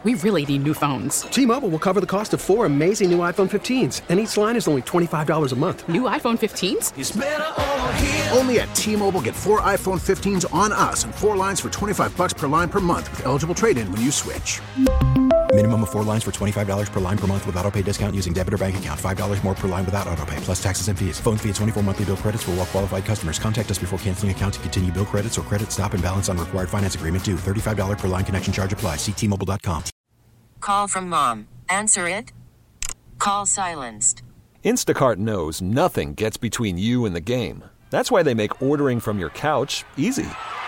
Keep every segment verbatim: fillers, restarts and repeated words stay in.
We really need new phones. T-Mobile will cover the cost of four amazing new iPhone fifteens, and each line is only twenty-five dollars a month. New iPhone fifteens? It's better over here. Only at T-Mobile, get four iPhone fifteens on us and four lines for twenty-five dollars per line per month with eligible trade-in when you switch. Minimum of four lines for twenty-five dollars per line per month with autopay discount using debit or bank account. five dollars more per line without autopay, plus taxes and fees. Phone fee at twenty-four monthly bill credits for well-qualified customers. Contact us before canceling account to continue bill credits or credit stop and balance on required finance agreement due. thirty-five dollars per line connection charge applies. See T Mobile dot com. Call from mom. Answer it. Call silenced. Instacart knows nothing gets between you and the game. That's why they make ordering from your couch easy.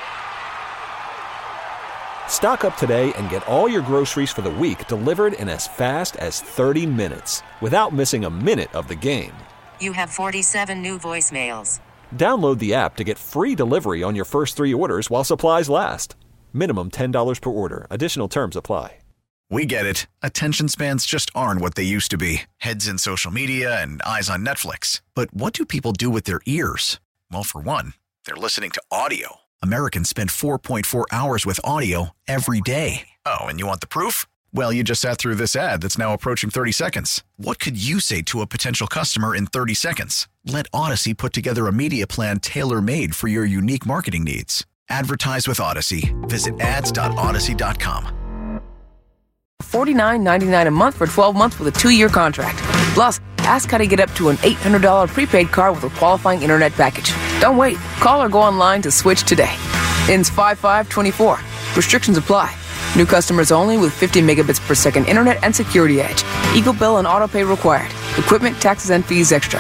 Stock up today and get all your groceries for the week delivered in as fast as thirty minutes without missing a minute of the game. You have forty-seven new voicemails. Download the app to get free delivery on your first three orders while supplies last. Minimum ten dollars per order. Additional terms apply. We get it. Attention spans just aren't what they used to be. Heads in social media and eyes on Netflix. But what do people do with their ears? Well, for one, they're listening to audio. Americans spend four point four hours with audio every day. Oh, and you want the proof? Well, you just sat through this ad that's now approaching thirty seconds. What could you say to a potential customer in thirty seconds? Let Odyssey put together a media plan tailor-made for your unique marketing needs. Advertise with Odyssey. Visit ads dot odyssey dot com. forty-nine ninety-nine a month for twelve months with a two-year contract. Plus, ask how to get up to an eight hundred dollars prepaid card with a qualifying internet package. Don't wait. Call or go online to switch today. Ends five five twenty-four. Restrictions apply. New customers only with fifty megabits per second internet and security edge. Eagle bill and auto pay required. Equipment, taxes, and fees extra.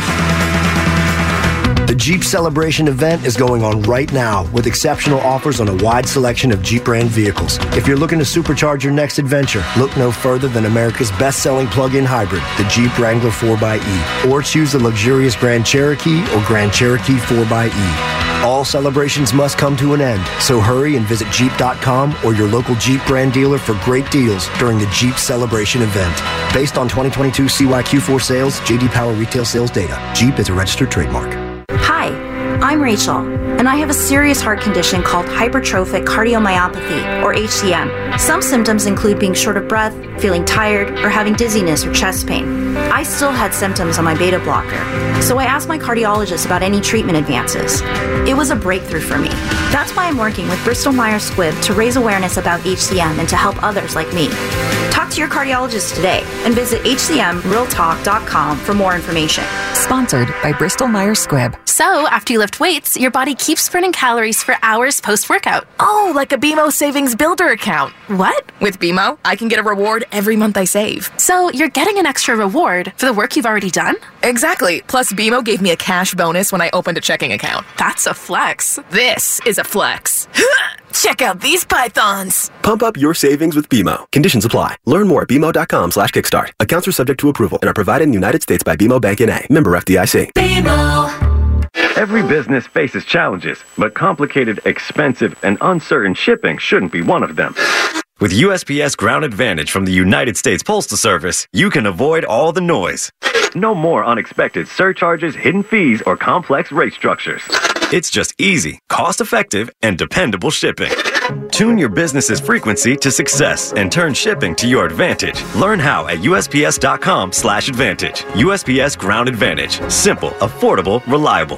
The Jeep Celebration event is going on right now with exceptional offers on a wide selection of Jeep brand vehicles. If you're looking to supercharge your next adventure, look no further than America's best-selling plug-in hybrid, the Jeep Wrangler four by E. Or choose the luxurious Grand Cherokee or Grand Cherokee four by E. All celebrations must come to an end, so hurry and visit Jeep dot com or your local Jeep brand dealer for great deals during the Jeep Celebration event. Based on twenty twenty-two C Y Q four sales, J D Power retail sales data. Jeep is a registered trademark. Hi, I'm Rachel, and I have a serious heart condition called hypertrophic cardiomyopathy, or H C M. Some symptoms include being short of breath, feeling tired, or having dizziness or chest pain. I still had symptoms on my beta blocker, so I asked my cardiologist about any treatment advances. It was a breakthrough for me. That's why I'm working with Bristol Myers Squibb to raise awareness about H C M and to help others like me. Talk to your cardiologist today and visit H C M real talk dot com for more information. Sponsored by Bristol Myers Squibb. So, after you lift weights, your body keeps burning calories for hours post-workout. Oh, like a B M O Savings Builder account. What? With B M O, I can get a reward every month I save. So, you're getting an extra reward for the work you've already done? Exactly. Plus, B M O gave me a cash bonus when I opened a checking account. That's a flex. This is a flex. Check out these pythons. Pump up your savings with B M O. Conditions apply. Learn more at B M O dot com slash kickstart. Accounts are subject to approval and are provided in the United States by B M O Bank N A. Member F D I C. B M O. Every business faces challenges, but complicated, expensive, and uncertain shipping shouldn't be one of them. With U S P S Ground Advantage from the United States Postal Service, you can avoid all the noise. No more unexpected surcharges, hidden fees, or complex rate structures. It's just easy, cost-effective, and dependable shipping. Tune your business's frequency to success and turn shipping to your advantage. Learn how at U S P S dot com slash advantage. U S P S Ground Advantage. Simple, affordable, reliable.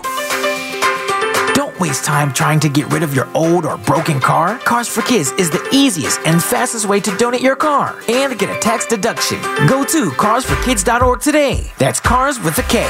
Don't waste time trying to get rid of your old or broken car. Cars for Kids is the easiest and fastest way to donate your car and get a tax deduction. Go to cars for kids dot org today. That's cars with a K.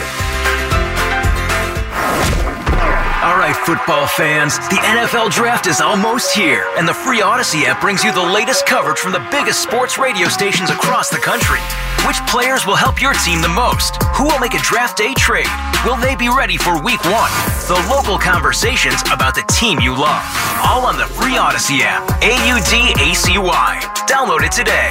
All right, football fans, the N F L Draft is almost here, and the free Odyssey app brings you the latest coverage from the biggest sports radio stations across the country. Which players will help your team the most? Who will make a draft day trade? Will they be ready for week one? The local conversations about the team you love. All on the free Odyssey app. A U D A C Y. Download it today.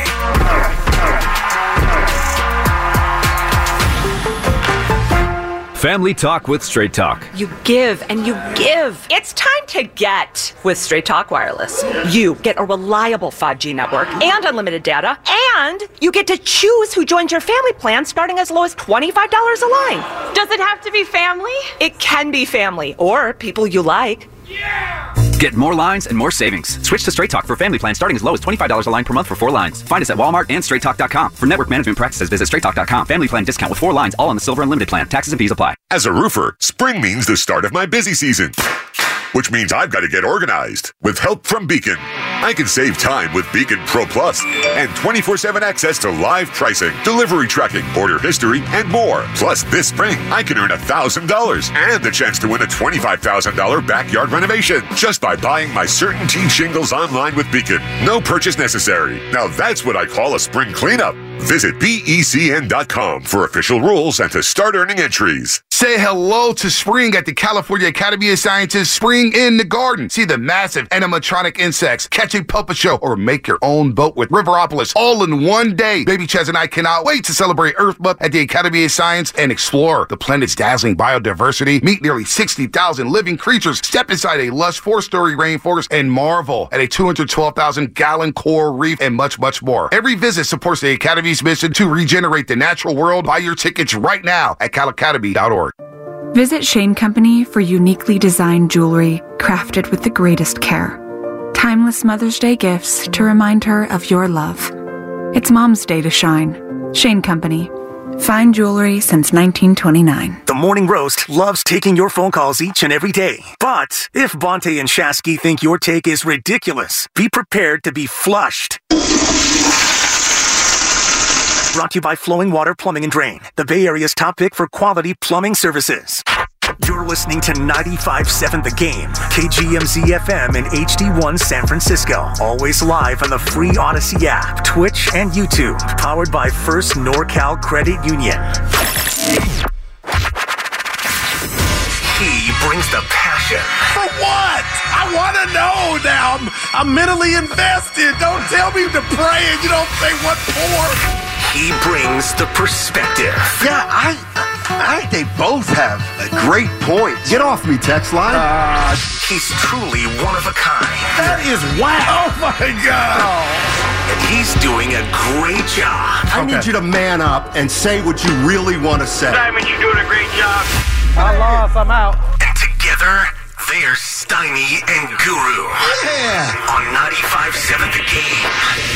Family Talk with Straight Talk. You give and you give. It's time to get with Straight Talk Wireless. You get a reliable five G network and unlimited data, and you get to choose who joins your family plan starting as low as twenty-five dollars a line. Does it have to be family? It can be family or people you like. Yeah! Get more lines and more savings. Switch to Straight Talk for family plan starting as low as twenty-five dollars a line per month for four lines. Find us at Walmart and straight talk dot com. For network management practices, visit straight talk dot com. Family plan discount with four lines, all on the Silver Unlimited plan. Taxes and fees apply. As a roofer, spring means the start of my busy season, which means I've got to get organized. With help from Beacon, I can save time with Beacon Pro Plus and twenty-four seven access to live pricing, delivery tracking, order history, and more. Plus, this spring, I can earn one thousand dollars and the chance to win a twenty-five thousand dollars backyard renovation just by buying my CertainTeed shingles online with Beacon. No purchase necessary. Now that's what I call a spring cleanup. Visit B E C N dot com for official rules and to start earning entries. Say hello to spring at the California Academy of Sciences Spring in the Garden. See the massive animatronic insects, catch a puppet show, or make your own boat with Riveropolis all in one day. Baby Chaz and I cannot wait to celebrate Earth Month at the Academy of Science and explore the planet's dazzling biodiversity, meet nearly sixty thousand living creatures, step inside a lush four-story rainforest, and marvel at a two hundred twelve thousand gallon coral reef, and much, much more. Every visit supports the Academy's mission to regenerate the natural world. Buy your tickets right now at cal academy dot org. Visit Shane Company for uniquely designed jewelry crafted with the greatest care. Timeless Mother's Day gifts to remind her of your love. It's Mom's Day to shine. Shane Company. Fine jewelry since nineteen twenty-nine. The Morning Roast loves taking your phone calls each and every day. But if Bonte and Shasky think your take is ridiculous, be prepared to be flushed. Brought to you by Flowing Water Plumbing and Drain, the Bay Area's top pick for quality plumbing services. You're listening to ninety-five point seven The Game, K G M Z F M and H D one San Francisco. Always live on the free Odyssey app, Twitch, and YouTube. Powered by First NorCal Credit Union. He brings the passion. For what? I want to know now. I'm, I'm mentally invested. Don't tell me to pray and you don't say what for. He brings the perspective. Yeah, I I think they both have a great point. Get off me, text line. Uh, he's truly one of a kind. That is wow. Oh, my God. Oh. And he's doing a great job. I okay. need you to man up and say what you really want to say. Simon, you're doing a great job. I lost. I'm out. And together, they are Steiny and Guru. Yeah. On ninety-five point seven The Game.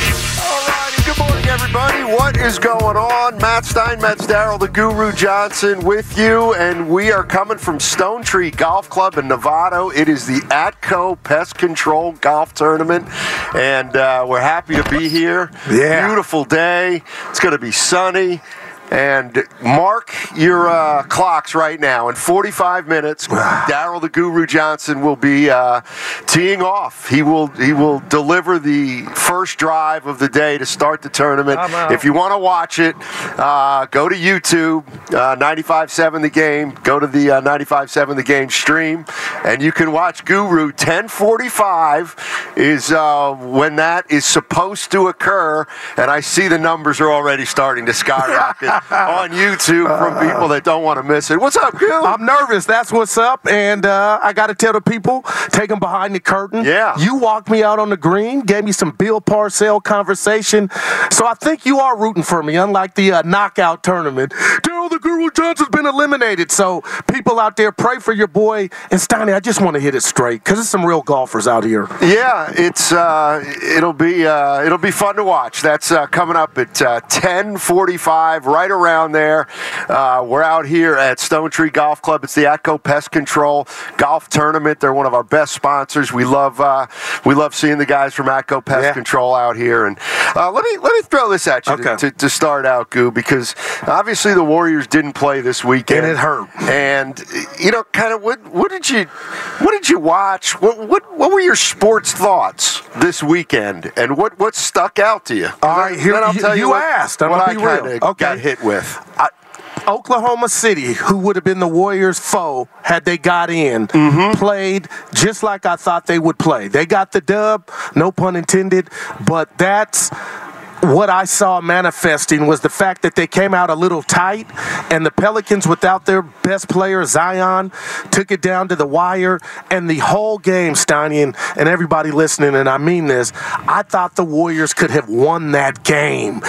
All righty. Good morning, everybody. What is going on? Matt Stein, Mets Darrell, the Guru Johnson with you, and we are coming from Stone Tree Golf Club in Novato. It is the Atco Pest Control Golf Tournament, and uh, we're happy to be here. Yeah. Beautiful day. It's going to be sunny. And mark your uh, clocks right now. In forty-five minutes, Darrell the Guru Johnson will be uh, teeing off. He will he will deliver the first drive of the day to start the tournament. If you want to watch it, uh, go to YouTube, uh, ninety-five point seven The Game. Go to the uh, ninety-five point seven The Game stream, and you can watch Guru. ten forty-five is uh, when that is supposed to occur, and I see the numbers are already starting to skyrocket. On YouTube from people that don't want to miss it. What's up, Goo? I'm nervous. That's what's up. And uh, I got to tell the people, take them behind the curtain. Yeah. You walked me out on the green, gave me some Bill Parcells conversation. So I think you are rooting for me, unlike the uh, knockout tournament. Darrell the Guru Johnson's been eliminated. So people out there, pray for your boy. And Steiny, I just want to hit it straight because there's some real golfers out here. Yeah, it's uh, it'll be uh, it'll be fun to watch. That's uh, coming up at uh, ten forty-five, right around there. Uh, we're out here at Stone Tree Golf Club. It's the Atco Pest Control Golf Tournament. They're one of our best sponsors. We love uh, we love seeing the guys from Atco Pest yeah. Control out here. And uh, let me let me throw this at you okay. to, to start out, Goo, because obviously the Warriors didn't play this weekend, and it hurt. And you know, kind of what what did you what did you watch? What what what were your sports thoughts this weekend, and what what stuck out to you? All right, here I'll tell you, you what, asked. I'm what gonna I be real. Okay. Okay. Got hit with. I, Oklahoma City, who would have been the Warriors' foe had they got in, mm-hmm. played just like I thought they would play. They got the dub, no pun intended, but that's what I saw manifesting was the fact that they came out a little tight, and the Pelicans, without their best player, Zion, took it down to the wire. And the whole game, Steiny, and, and everybody listening, and I mean this, I thought the Warriors could have won that game.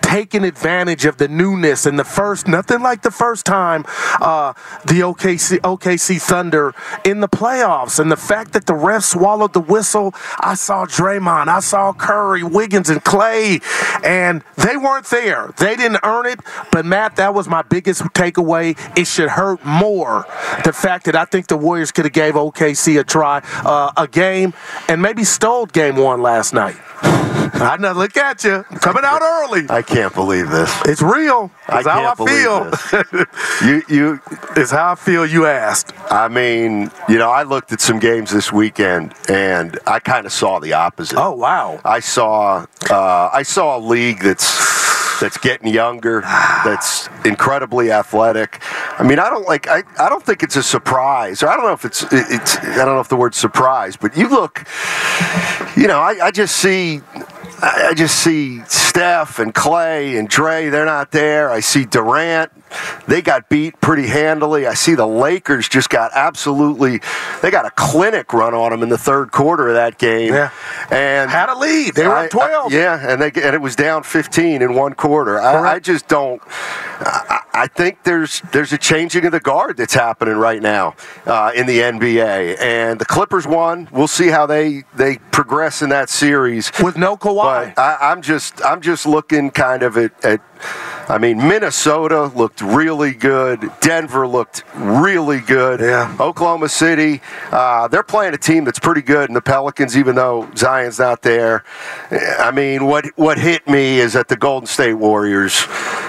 taking advantage of the newness and the first, nothing like the first time uh, the O K C, O K C Thunder in the playoffs. And the fact that the refs swallowed the whistle, I saw Draymond, I saw Curry, Wiggins, and Clay, and they weren't there. They didn't earn it, but Matt, that was my biggest takeaway. It should hurt more the fact that I think the Warriors could have gave O K C a try, uh, a game, and maybe stole game one last night. I know, look at you, coming out early. I can't believe this. It's real. It's I how can't I feel. you, you. It's how I feel. You asked. I mean, you know, I looked at some games this weekend, and I kind of saw the opposite. Oh wow! I saw, uh, I saw a league that's that's getting younger, that's incredibly athletic. I mean, I don't like. I, I don't think it's a surprise, or I don't know if it's. It's. I don't know if the word surprise, but you look. You know, I, I just see. I just see Steph and Clay and Dre, they're not there. I see Durant. They got beat pretty handily. I see the Lakers just got absolutely, they got a clinic run on them in the third quarter of that game. Yeah. And had a lead. They were I, up twelve. I, yeah, and they and it was down fifteen in one quarter. I, I just don't, I, I think there's there's a changing of the guard that's happening right now uh, in the N B A. And the Clippers won. We'll see how they, they progress in that series. With no Kawhi. But I, I'm just I'm just looking kind of at, at I mean, Minnesota looked really good. Denver looked really good. Yeah. Oklahoma City, uh, they're playing a team that's pretty good, and the Pelicans, even though Zion's not there. I mean, what what hit me is that the Golden State Warriors,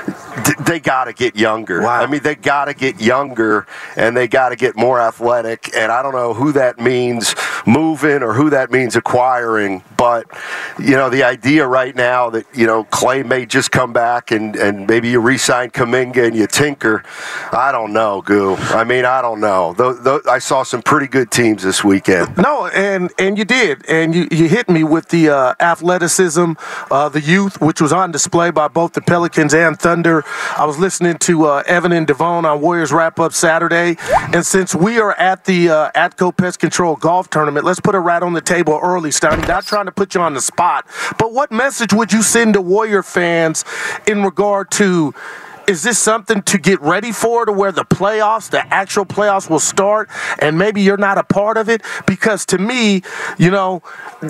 they got to get younger. Wow. I mean, they got to get younger, and they got to get more athletic. And I don't know who that means moving or who that means acquiring. But, you know, the idea right now that, you know, Clay may just come back and, and maybe you re-sign Kuminga and you tinker. I don't know, Goo. I mean, I don't know. Th- th- I saw some pretty good teams this weekend. No, and, and you did. And you, you hit me with the uh, athleticism, uh, the youth, which was on display by both the Pelicans and Thunder. I was listening to uh, Evan and Devon on Warriors Wrap Up Saturday. And since we are at the uh, Atco Pest Control Golf Tournament, let's put it right on the table early, Stoney. Not trying to put you on the spot, but what message would you send to Warrior fans in regard to, is this something to get ready for, to where the playoffs, the actual playoffs will start, and maybe you're not a part of it? Because to me, you know,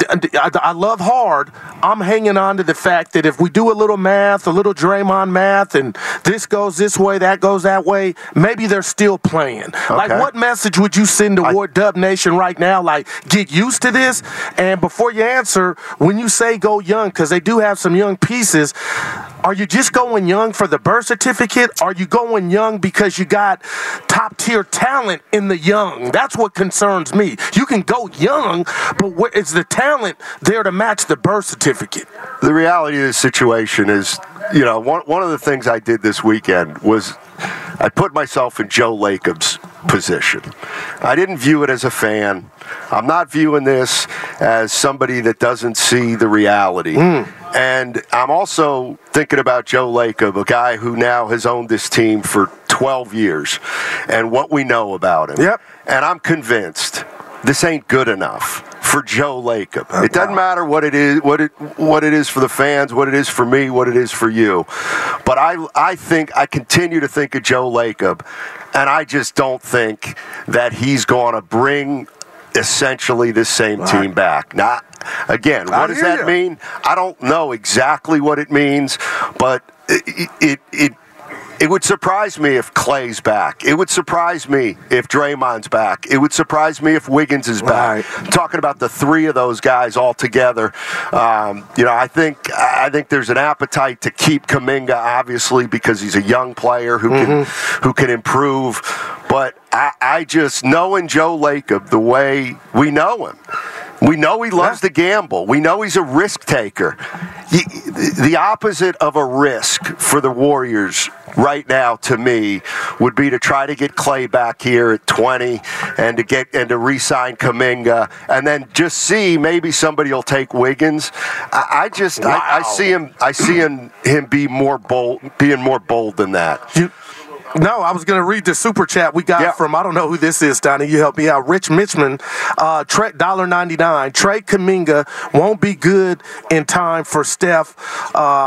I love hard. I'm hanging on to the fact that if we do a little math, a little Draymond math, and this goes this way, that goes that way, maybe they're still playing. Okay. Like, what message would you send to I, Ward Dub Nation right now? Like, get used to this. And before you answer, when you say go young, because they do have some young pieces, are you just going young for the birth certificate? Are you going young because you got top-tier talent in the young? That's what concerns me. You can go young, but where is the talent there to match the birth certificate? The reality of the situation is, you know, one, one of the things I did this weekend was I put myself in Joe Lacob's position. I didn't view it as a fan. I'm not viewing this as somebody that doesn't see the reality. Mm. And I'm also thinking about Joe Lacob, a guy who now has owned this team for twelve years, and what we know about him. Yep. And I'm convinced this ain't good enough for Joe Lacob. Oh, it doesn't wow. matter what it is, what it what it is for the fans, what it is for me, what it is for you. But I I think I continue to think of Joe Lacob, and I just don't think that he's going to bring essentially this same right. team back. Now, again, what I does that you. mean? I don't know exactly what it means, but it it, it It would surprise me if Clay's back. It would surprise me if Draymond's back. It would surprise me if Wiggins is back. Right. I'm talking about the three of those guys all together. Um, you know, I think I think there's an appetite to keep Kuminga, obviously, because he's a young player who mm-hmm. can who can improve. But I, I just, knowing Joe Lacob the way we know him, we know he loves yeah. to gamble. We know he's a risk taker. He, the opposite of a risk for the Warriors right now, to me, would be to try to get Clay back here at twenty and to get and to re-sign Kuminga, and then just see maybe somebody will take Wiggins. I, I just wow. I, I see him. I see him him be more bold, being more bold than that. You- No, I was going to read the super chat we got yeah. from, I don't know who this is, Donnie. You help me out. Rich Mitchman, uh, one dollar ninety-nine. Trey Kuminga won't be good in time for Steph. Um,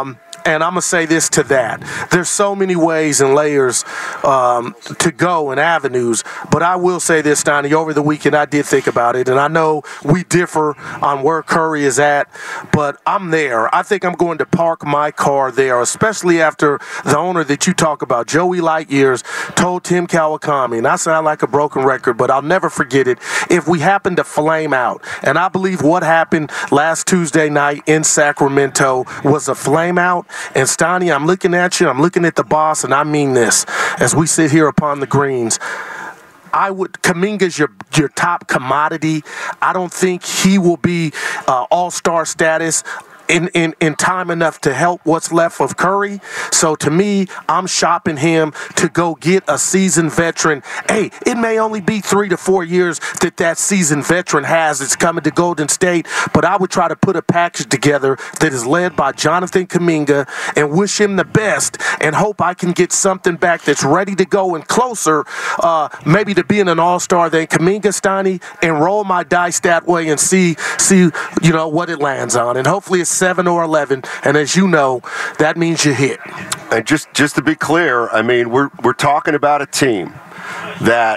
and I'm going to say this to that. There's so many ways and layers um, to go and avenues, but I will say this, Donnie, over the weekend I did think about it, and I know we differ on where Curry is at, but I'm there. I think I'm going to park my car there, especially after the owner that you talk about, Joey Lightyears, told Tim Kawakami, and I sound like a broken record, but I'll never forget it, if we happen to flame out, and I believe what happened last Tuesday night in Sacramento was a flame out, and Stoney, I'm looking at you, I'm looking at the boss, and I mean this, as we sit here upon the greens, I would, Kuminga's your your top commodity. I don't think he will be uh, all-star status in, in, in time enough to help what's left of Curry. So to me, I'm shopping him to go get a seasoned veteran. Hey, it may only be three to four years that that seasoned veteran has. It's coming to Golden State, but I would try to put a package together that is led by Jonathan Kuminga and wish him the best and hope I can get something back that's ready to go and closer, uh, maybe to being an all-star than Kuminga, Steiny, and roll my dice that way and see, see, you know, what it lands on. And hopefully it's seven or eleven, and as you know, that means you hit. And just just to be clear, I mean, we're we're talking about a team that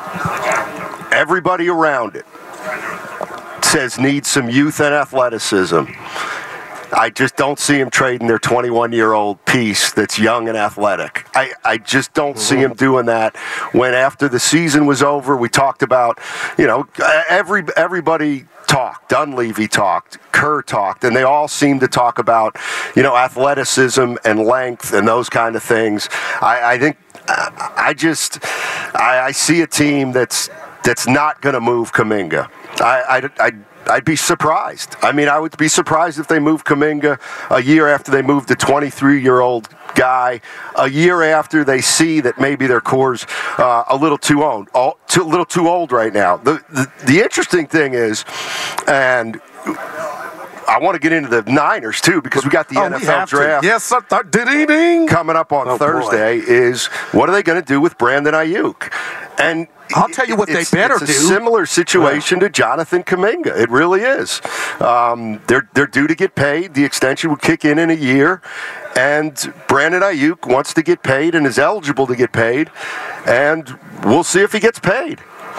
everybody around it says needs some youth and athleticism. I just don't see him trading their twenty-one-year-old piece that's young and athletic. I, I just don't see him doing that. When after the season was over, we talked about, you know, every everybody talked. Dunleavy talked. Kerr talked. And they all seemed to talk about, you know, athleticism and length and those kind of things. I, I think I just I, I see a team that's that's not going to move Kuminga. I, I, I I'd be surprised. I mean, I would be surprised if they moved Kuminga a year after they moved the twenty-three-year-old guy, a year after they see that maybe their core's uh, a little too old, a little too old right now. The, the the interesting thing is, and I want to get into the Niners too because we got the oh, N F L draft. To. Yes, sir. Ding-ding. Coming up on oh, Thursday boy. is what are they going to do with Brandon Ayuk? And I'll tell you what it's, they better it's a do. Similar situation to Jonathan Kuminga. It really is. Um, they're they're due to get paid. The extension would kick in in a year, and Brandon Ayuk wants to get paid and is eligible to get paid, and we'll see if he gets paid.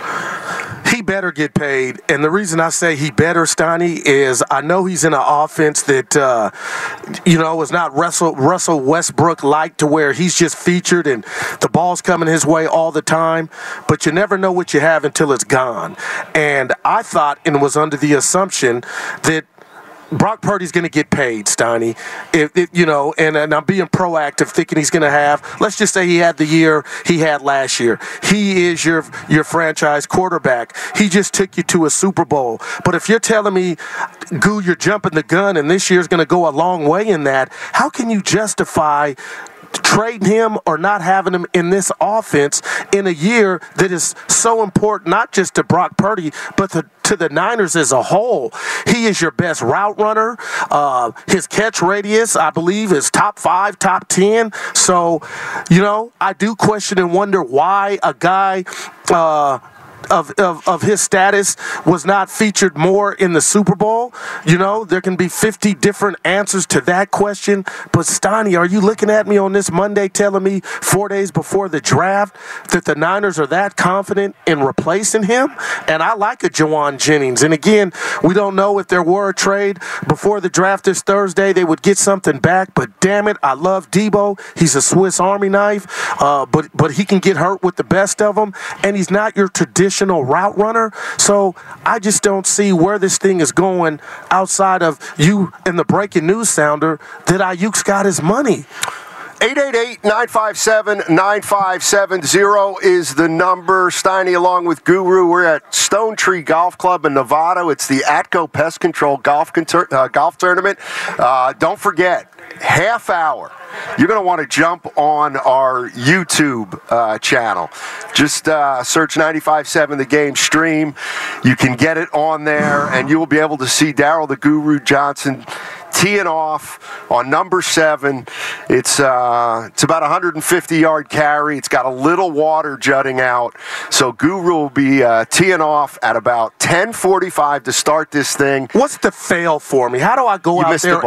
He better get paid, and the reason I say he better, Steiny, is I know he's in an offense that, uh, you know, is not Russell, Russell Westbrook-like to where he's just featured and the ball's coming his way all the time, but you never know what you have until it's gone. And I thought and was under the assumption that Brock Purdy's going to get paid, Steiny. If, if, you know, and, and I'm being proactive, thinking he's going to have, let's just say he had the year he had last year. He is your your franchise quarterback. He just took you to a Super Bowl. But if you're telling me, Goo, you're jumping the gun and this year's going to go a long way in that, how can you justify trading him or not having him in this offense in a year that is so important, not just to Brock Purdy, but to, to the Niners as a whole? He is your best route runner. Uh, his catch radius, I believe, is top five, top ten. So, you know, I do question and wonder why a guy uh, Of, of of his status was not featured more in the Super Bowl. You know, there can be fifty different answers to that question. But, Steiny, are you looking at me on this Monday telling me four days before the draft that the Niners are that confident in replacing him? And I like a Jawan Jennings. And, again, we don't know if there were a trade before the draft this Thursday. They would get something back. But, damn it, I love Debo. He's a Swiss Army knife. Uh, but, but he can get hurt with the best of them. And he's not your traditional route runner, so I just don't see where this thing is going outside of you and the breaking news sounder that Ayuk's got his money. eight eight eight, nine five seven, nine five seven zero is the number. Steiny along with Guru. We're at Stone Tree Golf Club in Nevada. It's the Atco Pest Control Golf, Contur- uh, golf Tournament. Uh, don't forget, half hour. You're going to want to jump on our YouTube uh, channel. Just uh, search ninety-five seven The Game stream. You can get it on there, and you will be able to see Daryl the Guru Johnson teeing off on number seven. It's uh, it's about a one hundred fifty yard carry. It's got a little water jutting out. So Guru will be uh, teeing off at about ten forty-five to start this thing. What's the fail for me? How do I go you out missed there the ball. and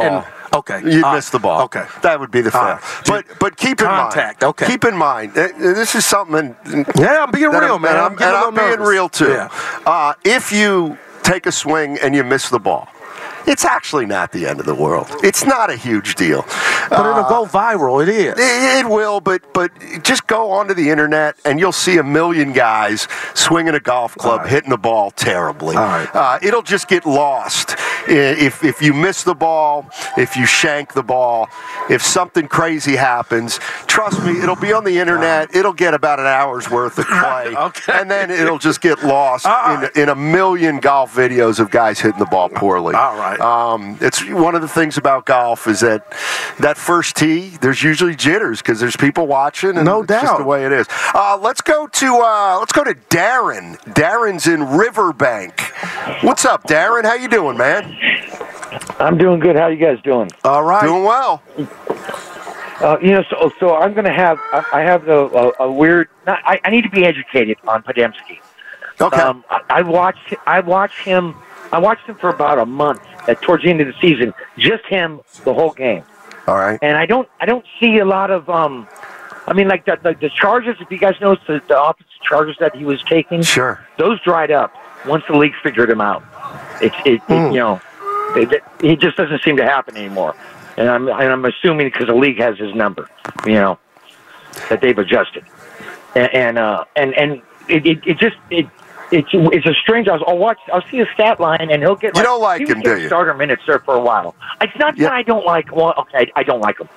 Okay. You'd uh, miss the ball. Okay. That would be the fair. Right. But but keep in Contact. mind. Okay. Keep in mind. Uh, this is something. Yeah, I'm being that real, I'm, man. And I'm, I'm, getting and a I'm little being nervous. real, too. Yeah. Uh, if you take a swing and you miss the ball, it's actually not the end of the world. It's not a huge deal. But uh, it'll go viral. It is. It, it will, but but just go onto the internet and you'll see a million guys swinging a golf club, right. hitting the ball terribly. All right. Uh, it'll just get lost if if you miss the ball, if you shank the ball, if something crazy happens. Trust me, it'll be on the internet. It'll get about an hour's worth of play, okay. and then it'll just get lost right. in, in a million golf videos of guys hitting the ball poorly. All right. Um, it's one of the things about golf is that that first tee, there's usually jitters because there's people watching, and no it's doubt. just the way it is. Uh, let's go to uh, let's go to Darren. Darren's in Riverbank. What's up, Darren? How you doing, man? I'm doing good. How you guys doing? All right, doing well. Uh, you know, so so I'm going to have I, I have a, a, a weird. Not, I, I need to be educated on Podemski. Okay. Um, I, I watched I watched him. I watched him for about a month at towards the end of the season. Just him the whole game. All right. And I don't I don't see a lot of um. I mean, like the the, the charges. If you guys noticed the, the opposite charges that he was taking, sure, those dried up once the league figured him out. It's it, mm. it you know, it, it, it just doesn't seem to happen anymore. And I'm and I'm assuming because the league has his number, you know, that they've adjusted. And and uh, and, and it, it it just it. It's it's a strange. I'll, I'll watch. I'll see a stat line, and he'll get. You like, don't like he him, would get do you? Starter minutes there for a while. It's not Yeah. that I don't like. Well, okay, I don't like him.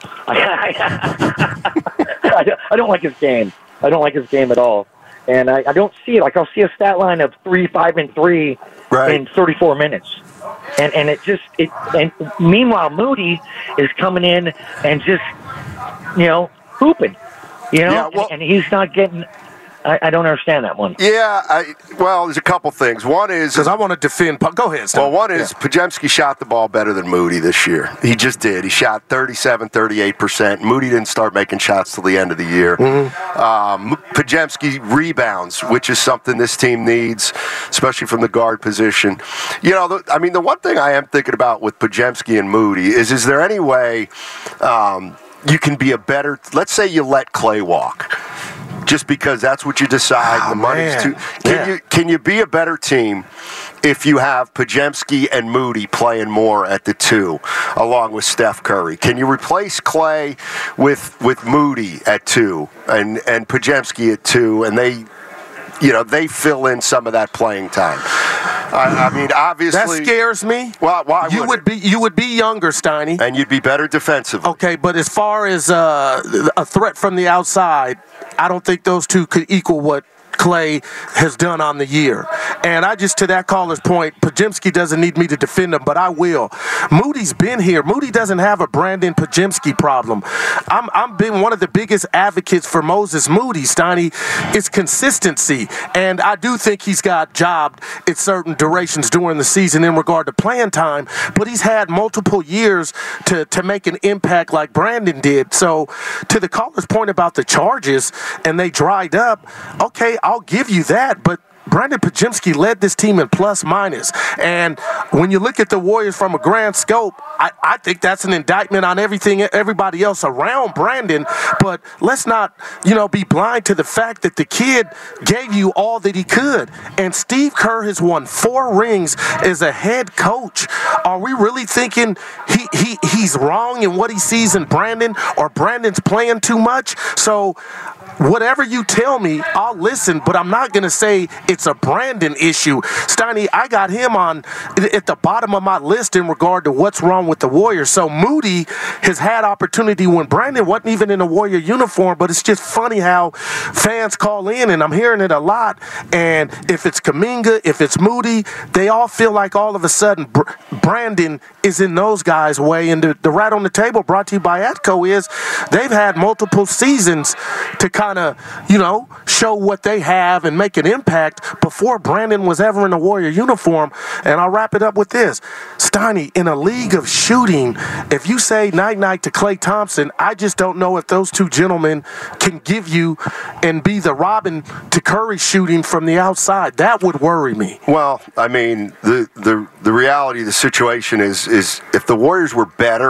I, don't, I don't like his game. I don't like his game at all, and I, I don't see it. Like I'll see a stat line of three, five, and three right. in thirty-four minutes, and and it just it. And meanwhile, Moody is coming in and just you know hooping, you know, Yeah, well, and, and he's not getting. I, I don't understand that one. Yeah, I, well, there's a couple things. One is because I want to defend. Go ahead, Stan. Well, one is yeah. Podemski shot the ball better than Moody this year. He just did. He shot thirty-seven, thirty-eight percent. Moody didn't start making shots till the end of the year. Mm-hmm. Um, Podemski rebounds, which is something this team needs, especially from the guard position. You know, the, I mean, the one thing I am thinking about with Podemski and Moody is, is there any way um, you can be a better? Let's say you let Clay walk. Just because that's what you decide, oh, the money's man. too. Can yeah. you can you be a better team if you have Podemski and Moody playing more at the two, along with Steph Curry? Can you replace Clay with with Moody at two and and Podemski at two, and they, you know, they fill in some of that playing time? I, I mean, obviously that scares me. Well, why you would would it? be you would be younger, Steiny, and you'd be better defensively. Okay, but as far as uh, a threat from the outside, I don't think those two could equal what Clay has done on the year. And I just, to that caller's point, Podemski doesn't need me to defend him, but I will. Moody's been here. Moody doesn't have a Brandon Podemski problem. I'm I'm been one of the biggest advocates for Moses Moody, Steiny. It's consistency. And I do think he's got jobbed at certain durations during the season in regard to playing time, but he's had multiple years to, to make an impact like Brandon did. So to the caller's point about the charges and they dried up, okay, I'll give you that, but Brandon Podemski led this team in plus minus. And when you look at the Warriors from a grand scope, I, I think that's an indictment on everything, everybody else around Brandon. But let's not, you know, be blind to the fact that the kid gave you all that he could. And Steve Kerr has won four rings as a head coach. Are we really thinking he, he he's wrong in what he sees in Brandon, or Brandon's playing too much? So whatever you tell me, I'll listen, but I'm not going to say it's a Brandon issue. Steiny, I got him on at the bottom of my list in regard to what's wrong with the Warriors. So Moody has had opportunity when Brandon wasn't even in a Warrior uniform, but it's just funny how fans call in, and I'm hearing it a lot, and if it's Kuminga, if it's Moody, they all feel like all of a sudden Br- Brandon is in those guys' way. And the, the Rat on the Table brought to you by Atco is they've had multiple seasons to kind of, you know, show what they have and make an impact before Brandon was ever in a Warrior uniform. And I'll wrap it up with this. Steiny, in a league of shooting, if you say night-night to Klay Thompson, I just don't know if those two gentlemen can give you and be the Robin to Curry shooting from the outside. That would worry me. Well, I mean, the the, the reality of the situation is is if the Warriors were better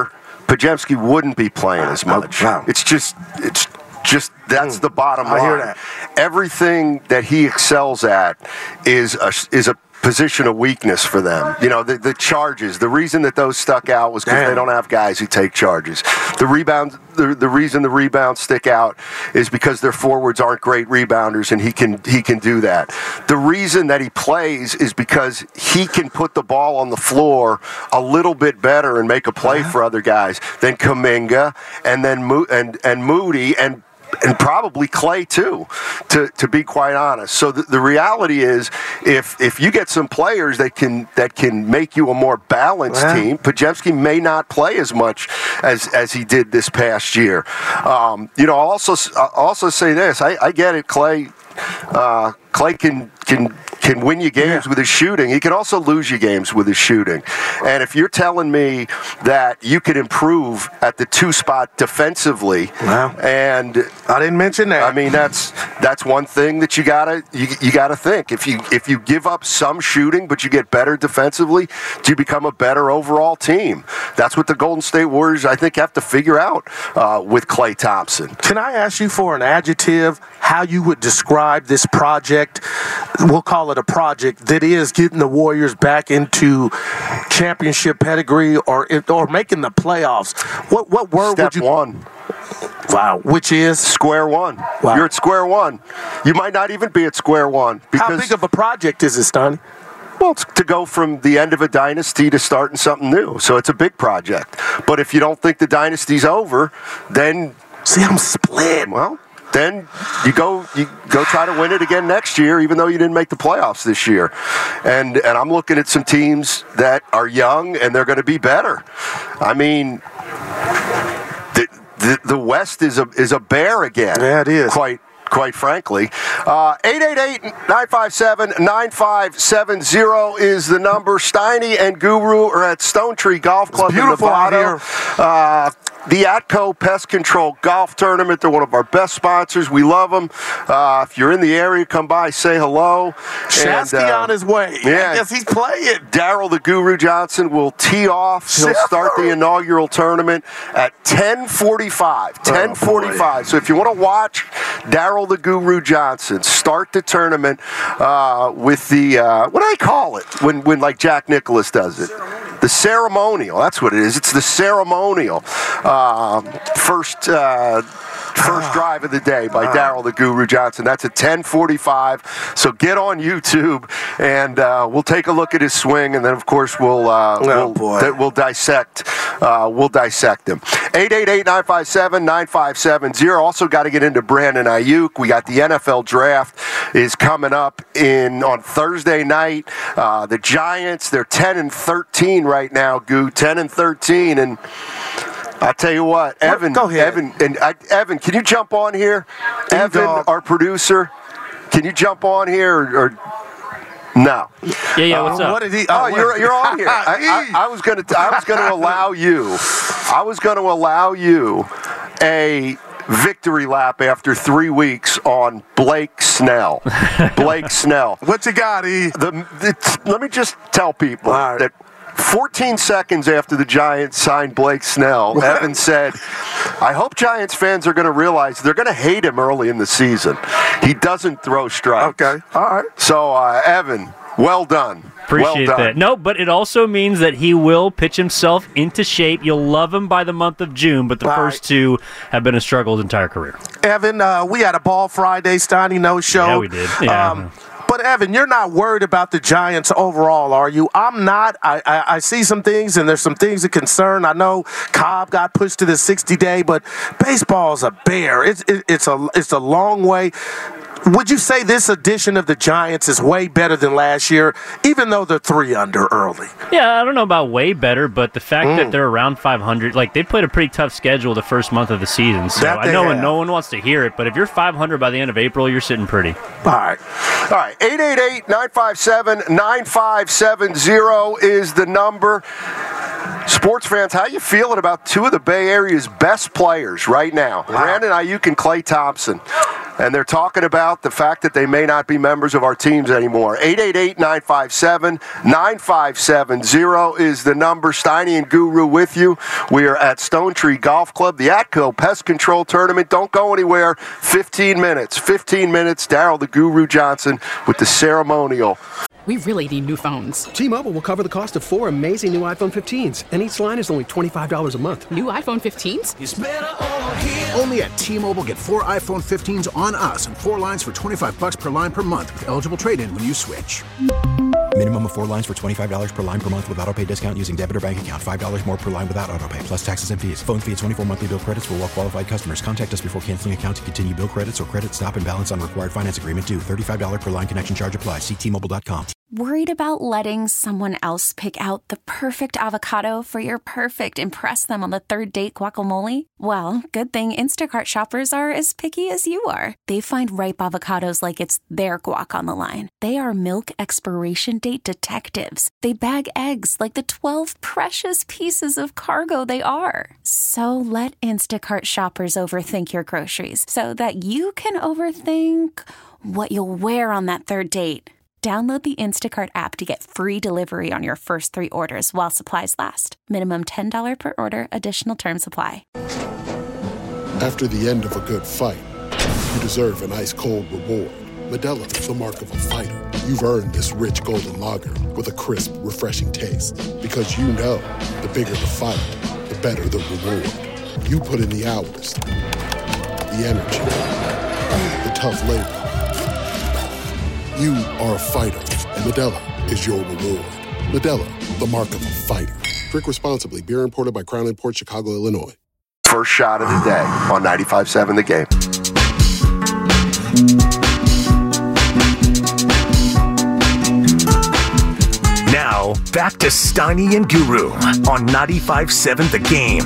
Podziemski wouldn't be playing as much. Wow. It's just, it's just that's Mm. the bottom line. I hear that. Everything that he excels at is a, is a position of weakness for them. You know, the, the charges, the reason that those stuck out was because they don't have guys who take charges. The rebound, the, the reason the rebounds stick out is because their forwards aren't great rebounders, and he can he can do that. The reason that he plays is because he can put the ball on the floor a little bit better and make a play for other guys than Kuminga and then Mo- and and Moody and and probably Clay too, to, to be quite honest. So the, the reality is, if if you get some players that can that can make you a more balanced Yeah. team, Podziemski may not play as much as as he did this past year. Um, you know, I'll also I'll also say this: I, I get it, Clay. Uh, Clay can can can win you games with his shooting. He can also lose you games with his shooting. And if you're telling me that you could improve at the two spot defensively, Wow. and I didn't mention that. I mean, that's that's one thing that you gotta you, you gotta think. If you if you give up some shooting but you get better defensively, do you become a better overall team? That's what the Golden State Warriors, I think, have to figure out uh, with Klay Thompson. Can I ask you for an adjective, how you would describe this project? We'll call it a project that is getting the Warriors back into championship pedigree or or making the playoffs. What what word Step would you? one. Wow, which is Square one. Wow. You're at square one. You might not even be at square one. How Because, big of a project is this, Donnie? well, it's to go from the end of a dynasty to starting something new. So it's a big project. But if you don't think the dynasty's over, then see, I'm split. Well, then you go you go try to win it again next year, even though you didn't make the playoffs this year. And and I'm looking at some teams that are young and they're going to be better. I mean, the the, the West is a is a bear again. Yeah, it is. Quite. Quite frankly, uh, eight eight eight, nine five seven, nine five seven zero is the number. Steiny and Guru are at Stone Tree Golf Club in beautiful out Nevada. Uh, the Atco Pest Control Golf Tournament. They're one of our best sponsors. We love them. Uh, if you're in the area, come by, say hello. Shasky And, uh, on his way. Yeah. I guess he's playing. Daryl the Guru Johnson will tee off. He'll start the inaugural tournament at ten forty-five. ten forty-five. So if you want to watch Daryl the Guru Johnson start the tournament uh, with the, uh, what do I call it when, when like Jack Nicklaus does it? The ceremonial. That's what it is. It's the ceremonial uh, first uh, first drive of the day by Daryl the Guru Johnson. That's at ten forty-five. So get on YouTube and uh, we'll take a look at his swing, and then of course we'll uh, Oh, we'll, boy. th- we'll dissect uh, we'll dissect him. eight eight eight, nine five seven, nine five seven zero. Also got to get into Brandon Ayuk. We got the N F L draft is coming up in on Thursday night. Uh, the Giants, they're ten and thirteen right now, Goo. ten and thirteen, and I'll tell you what, Evan, go ahead. Evan, and I, Evan, can you jump on here? Evan, dog. our producer, can you jump on here or? or no. Yeah, yeah. What's Uh, up? What did he? Oh, uh, you're you're on here. I, I, I was gonna I was gonna allow you. I was gonna allow you a victory lap after three weeks on Blake Snell. Blake Snell. What you got, E? The, the, let me just tell people All right. that fourteen seconds after the Giants signed Blake Snell, Evan said, I hope Giants fans are going to realize they're going to hate him early in the season. He doesn't throw strikes. Okay. All right. So, uh, Evan, well done. Appreciate well done. that. No, but it also means that he will pitch himself into shape. You'll love him by the month of June, but the All first right. two have been a struggle his entire career. Evan, uh, we had a ball Friday, Steiny no show. Yeah, we did. Yeah. Um, but Evan, you're not worried about the Giants overall, are you? I'm not. I, I, I see some things, and there's some things of concern. I know Cobb got pushed to the sixty day, but baseball's a bear. It's it, it's a it's a long way. Would you say this edition of the Giants is way better than last year, even though they're three under early? Yeah, I don't know about way better, but the fact Mm. that they're around five hundred, like they played a pretty tough schedule the first month of the season. So That I they know have. no one wants to hear it, but if you're five hundred by the end of April, you're sitting pretty. All right. All right, eight eight eight, nine five seven, nine five seven zero is the number. Sports fans, how you feeling about two of the Bay Area's best players right now? Brandon Ayuk and Klay Thompson. and they're talking about the fact that they may not be members of our teams anymore. eight eight eight, nine five seven, nine five seven zero is the number. Steiny and Guru with you. We are at Stone Tree Golf Club, the ATCO Pest Control Tournament. Don't go anywhere. fifteen minutes. fifteen minutes. Daryl the Guru Johnson with the ceremonial. We really need new phones. T-Mobile will cover the cost of four amazing new iPhone fifteens, and each line is only twenty-five dollars a month. New iPhone fifteens? It's better over here. Only at T-Mobile, get four iPhone fifteens on us and four lines for twenty-five bucks per line per month with eligible trade-in when you switch. Minimum of four lines for twenty-five dollars per line per month with auto pay discount using debit or bank account. five dollars more per line without auto pay, plus taxes and fees. Phone fee at twenty-four monthly bill credits for well-qualified customers. Contact us before canceling account to continue bill credits or credit stop and balance on required finance agreement due. thirty-five dollars per line connection charge applies. See T Mobile dot com. Worried about letting someone else pick out the perfect avocado for your perfect impress them on the third date guacamole? Well, good thing Instacart shoppers are as picky as you are. They find ripe avocados like it's their guac on the line. They are milk expiration date detectives. They bag eggs like the twelve precious pieces of cargo they are. So let Instacart shoppers overthink your groceries so that you can overthink what you'll wear on that third date. Download the Instacart app to get free delivery on your first three orders while supplies last. Minimum ten dollars per order. Additional terms apply. After the end of a good fight, you deserve an ice-cold reward. Modelo is the mark of a fighter. You've earned this rich golden lager with a crisp, refreshing taste. Because you know, the bigger the fight, the better the reward. You put in the hours, the energy, the tough labor. You are a fighter, and Modelo is your reward. Modelo, the mark of a fighter. Drink responsibly. Beer imported by Crown Imports, Chicago, Illinois. First shot of the day on ninety-five seven The Game. Now, back to Steiny and Guru on ninety-five seven The Game.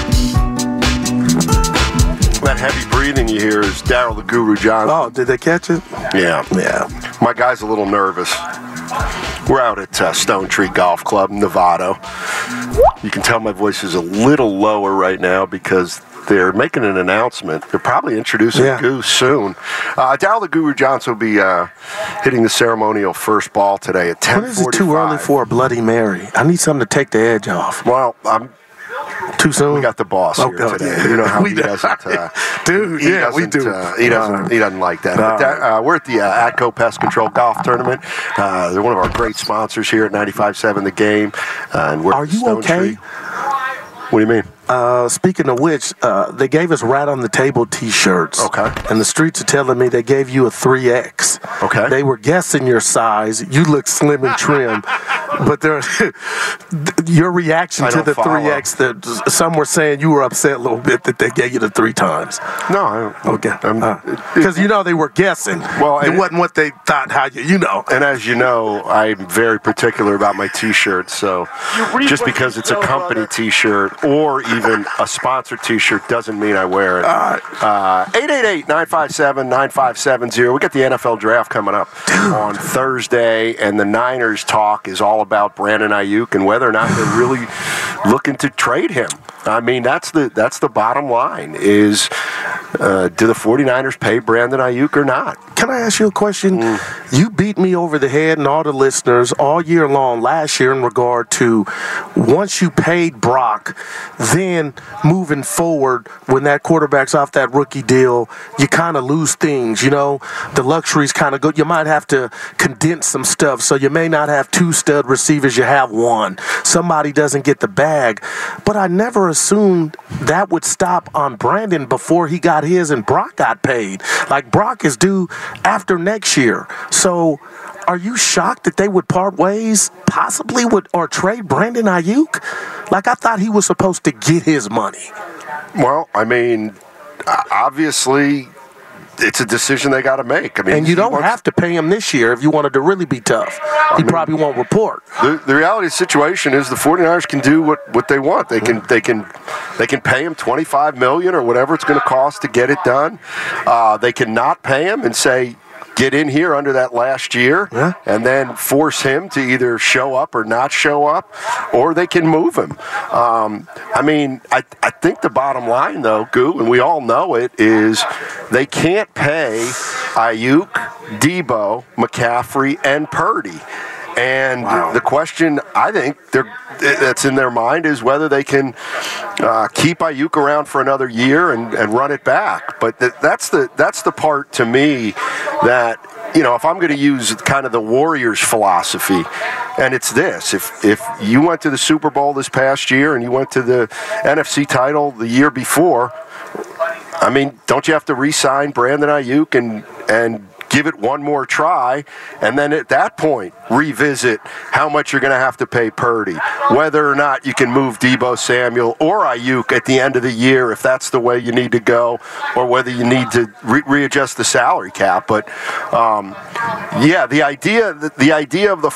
That heavy breathing you hear is Daryl the Guru Johnson. Oh, did they catch it? Yeah. Yeah. My guy's a little nervous. We're out at uh, Stone Tree Golf Club, Novato. You can tell my voice is a little lower right now because they're making an announcement. They're probably introducing yeah. Goose soon. Uh, Daryl the Guru Johnson will be uh, hitting the ceremonial first ball today at ten forty-five. When is it too early for a Bloody Mary? I need something to take the edge off. Well, I'm... Too soon? We got the boss here oh, today. Yeah. You know how we he doesn't, uh, dude. He yeah, we do. Uh, he doesn't. He doesn't like that. But that uh, we're at the uh, ATCO Pest Control Golf Tournament. Uh, they're one of our great sponsors here at ninety-five seven The Game. Uh, and we're Are you Stone okay? Tree. What do you mean? Uh, speaking of which, uh, they gave us Rat on the Table T-shirts. Okay. And the streets are telling me they gave you a three X. Okay. They were guessing your size. You look slim and trim. But there, your reaction I to the follow. three X, that some were saying you were upset a little bit that they gave you the three times. No. I don't. Okay. Because, uh, you know, they were guessing. Well, it and, wasn't what they thought, how you, you know. And as you know, I'm very particular about my T-shirts. So just because it's a company T-shirt or even a sponsored T-shirt doesn't mean I wear it. Uh, eight eight eight, nine five seven, nine five seven zero. We got the N F L draft coming up Dude. on Thursday, and the Niners talk is all about Brandon Ayuk and whether or not they're really looking to trade him. I mean, that's the that's the bottom line is uh, do the 49ers pay Brandon Ayuk or not? Can I ask you a question? Mm. You beat me over the head and all the listeners all year long last year in regard to once you paid Brock, then moving forward when that quarterback's off that rookie deal, you kind of lose things, you know? The luxuries kind of go. You might have to condense some stuff, so you may not have two stud receivers, you have one. Somebody doesn't get the bag. But I never assumed that would stop on Brandon before he got his and Brock got paid. Like, Brock is due after next year. So are you shocked that they would part ways possibly with or trade Brandon Ayuk? Like, I thought he was supposed to get his money. Well, I mean, obviously it's a decision they got to make. I mean, and you don't wants, have to pay him this year if you wanted to really be tough. He I mean, probably won't report. The, the reality of the situation is the 49ers can do what, what they want. They can they can they can pay him twenty-five million dollars or whatever it's going to cost to get it done. Uh, they can not pay him and say, get in here under that last year yeah. and then force him to either show up or not show up, or they can move him. Um, I mean, I, I think the bottom line, though, Goo, and we all know it, is they can't pay Ayuk, Debo, McCaffrey, and Purdy. And wow. the question, I think, that's in their mind is whether they can uh, keep Ayuk around for another year and, and run it back. But th- that's the that's the part to me that, you know, if I'm going to use kind of the Warriors philosophy, and it's this: if if you went to the Super Bowl this past year and you went to the N F C title the year before, I mean, don't you have to re-sign Brandon Ayuk and and give it one more try, and then at that point revisit how much you're going to have to pay Purdy, whether or not you can move Debo Samuel or Ayuk at the end of the year if that's the way you need to go, or whether you need to re- readjust the salary cap. But um, yeah, the idea the idea of the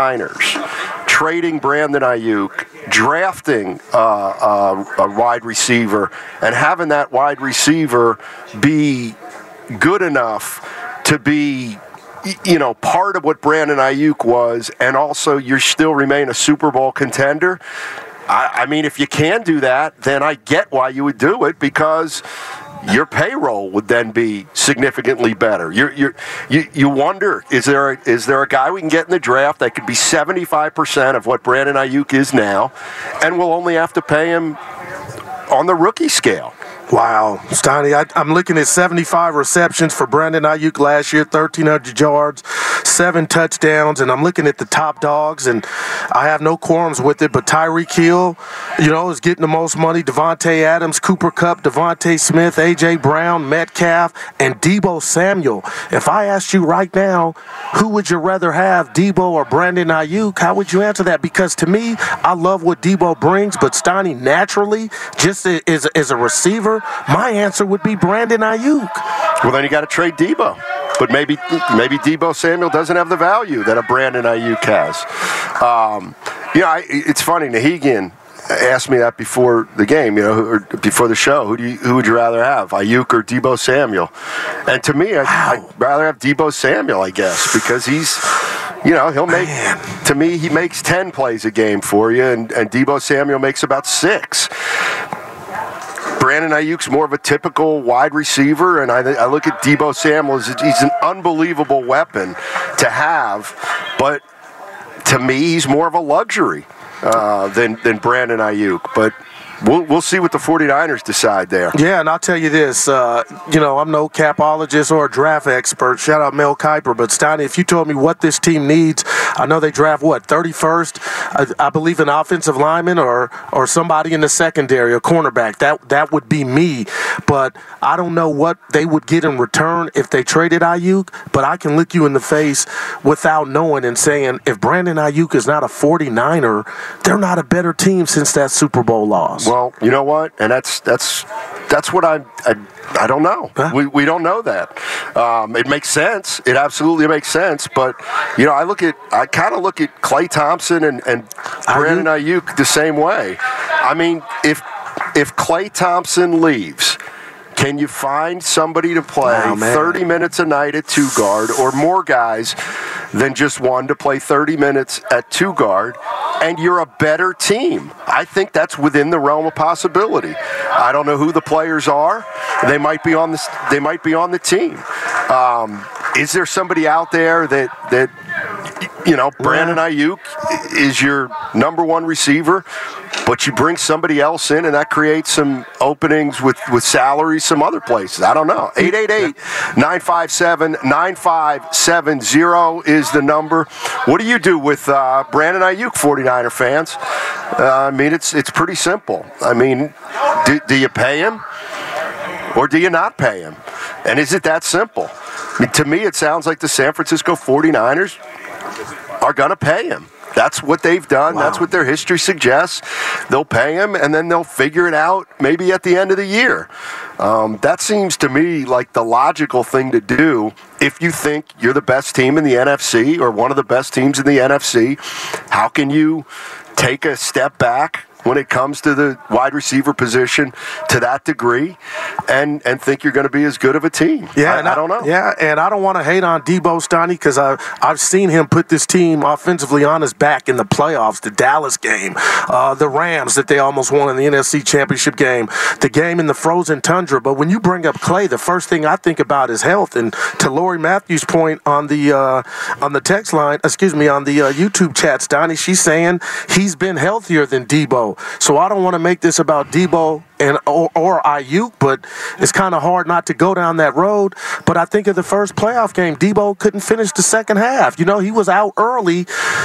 49ers trading Brandon Ayuk, drafting uh, uh, a wide receiver, and having that wide receiver be good enough to be, you know, part of what Brandon Ayuk was, and also you still remain a Super Bowl contender. I, I mean, if you can do that, then I get why you would do it, because your payroll would then be significantly better. You're, you're, you you wonder, is there a, is there a guy we can get in the draft that could be seventy-five percent of what Brandon Ayuk is now, and we'll only have to pay him on the rookie scale? Wow, Steiny, I, I'm looking at seventy-five receptions for Brandon Ayuk last year, thirteen hundred yards, seven touchdowns, and I'm looking at the top dogs, and I have no qualms with it, but Tyreek Hill, you know, is getting the most money. Devontae Adams, Cooper Kupp, Devontae Smith, A J. Brown, Metcalf, and Debo Samuel. If I asked you right now, who would you rather have, Debo or Brandon Ayuk, how would you answer that? Because to me, I love what Debo brings, but Steiny, naturally, just as, as a receiver, my answer would be Brandon Ayuk. Well, then you got to trade Debo. But maybe maybe Debo Samuel doesn't have the value that a Brandon Ayuk has. Um, you know, I, it's funny. Nahegan asked me that before the game, you know, or before the show. Who do you, who would you rather have, Ayuk or Debo Samuel? And to me, I, wow. I'd rather have Debo Samuel, I guess, because he's, you know, he'll make, Man. to me, he makes ten plays a game for you, and, and Debo Samuel makes about six. Brandon Ayuk's more of a typical wide receiver, and I, I look at Debo Samuel as he's an unbelievable weapon to have, but to me, he's more of a luxury uh, than, than Brandon Ayuk. But We'll, we'll see what the 49ers decide there. Yeah, and I'll tell you this. Uh, you know, I'm no capologist or a draft expert. Shout out Mel Kiper. But, Steiny, if you told me what this team needs, I know they draft, what, thirty-first? I, I believe an offensive lineman or or somebody in the secondary, a cornerback. That, that would be me. But I don't know what they would get in return if they traded Ayuk. But I can look you in the face without knowing and saying, if Brandon Ayuk is not a 49er, they're not a better team since that Super Bowl loss. Well, you know what? And that's that's that's what I I, I don't know. Huh? We we don't know that. Um, it makes sense. It absolutely makes sense. But you know, I look at I kind of look at Klay Thompson and and Brandon Ayuk the same way. I mean, if if Klay Thompson leaves, can you find somebody to play oh, thirty minutes a night at two guard, or more guys than just one to play thirty minutes at two guard, and you're a better team? I think that's within the realm of possibility. I don't know who the players are. They might be on the they might be on the team. Um, is there somebody out there that that you know, Brandon Ayuk is your number one receiver, but you bring somebody else in and that creates some openings with, with salaries some other places? I don't know. eight eight eight, nine five seven, nine five seven zero is the number. What do you do with uh, Brandon Ayuk, 49er fans? Uh, I mean, it's it's pretty simple. I mean, do, do you pay him or do you not pay him? And is it that simple? I mean, to me, it sounds like the San Francisco 49ers are going to pay him. That's what they've done. Wow. That's what their history suggests. They'll pay him, and then they'll figure it out maybe at the end of the year. Um, that seems to me like the logical thing to do if you think you're the best team in the N F C or one of the best teams in the N F C. How can you take a step back when it comes to the wide receiver position to that degree, and and think you're going to be as good of a team. Yeah, I, and I don't know. Yeah, and I don't want to hate on Debo Stoney because I've, I've seen him put this team offensively on his back in the playoffs, the Dallas game, uh, the Rams that they almost won in the N F C Championship game, the game in the frozen tundra. But when you bring up Clay, the first thing I think about is health. And to Lori Matthews' point on the uh, on the text line, excuse me, on the uh, YouTube chat, Stoney, she's saying he's been healthier than Debo. So I don't want to make this about Debo and or, or Ayuk, but it's kind of hard not to go down that road. But I think of the first playoff game, Debo couldn't finish the second half. You know, he was out early.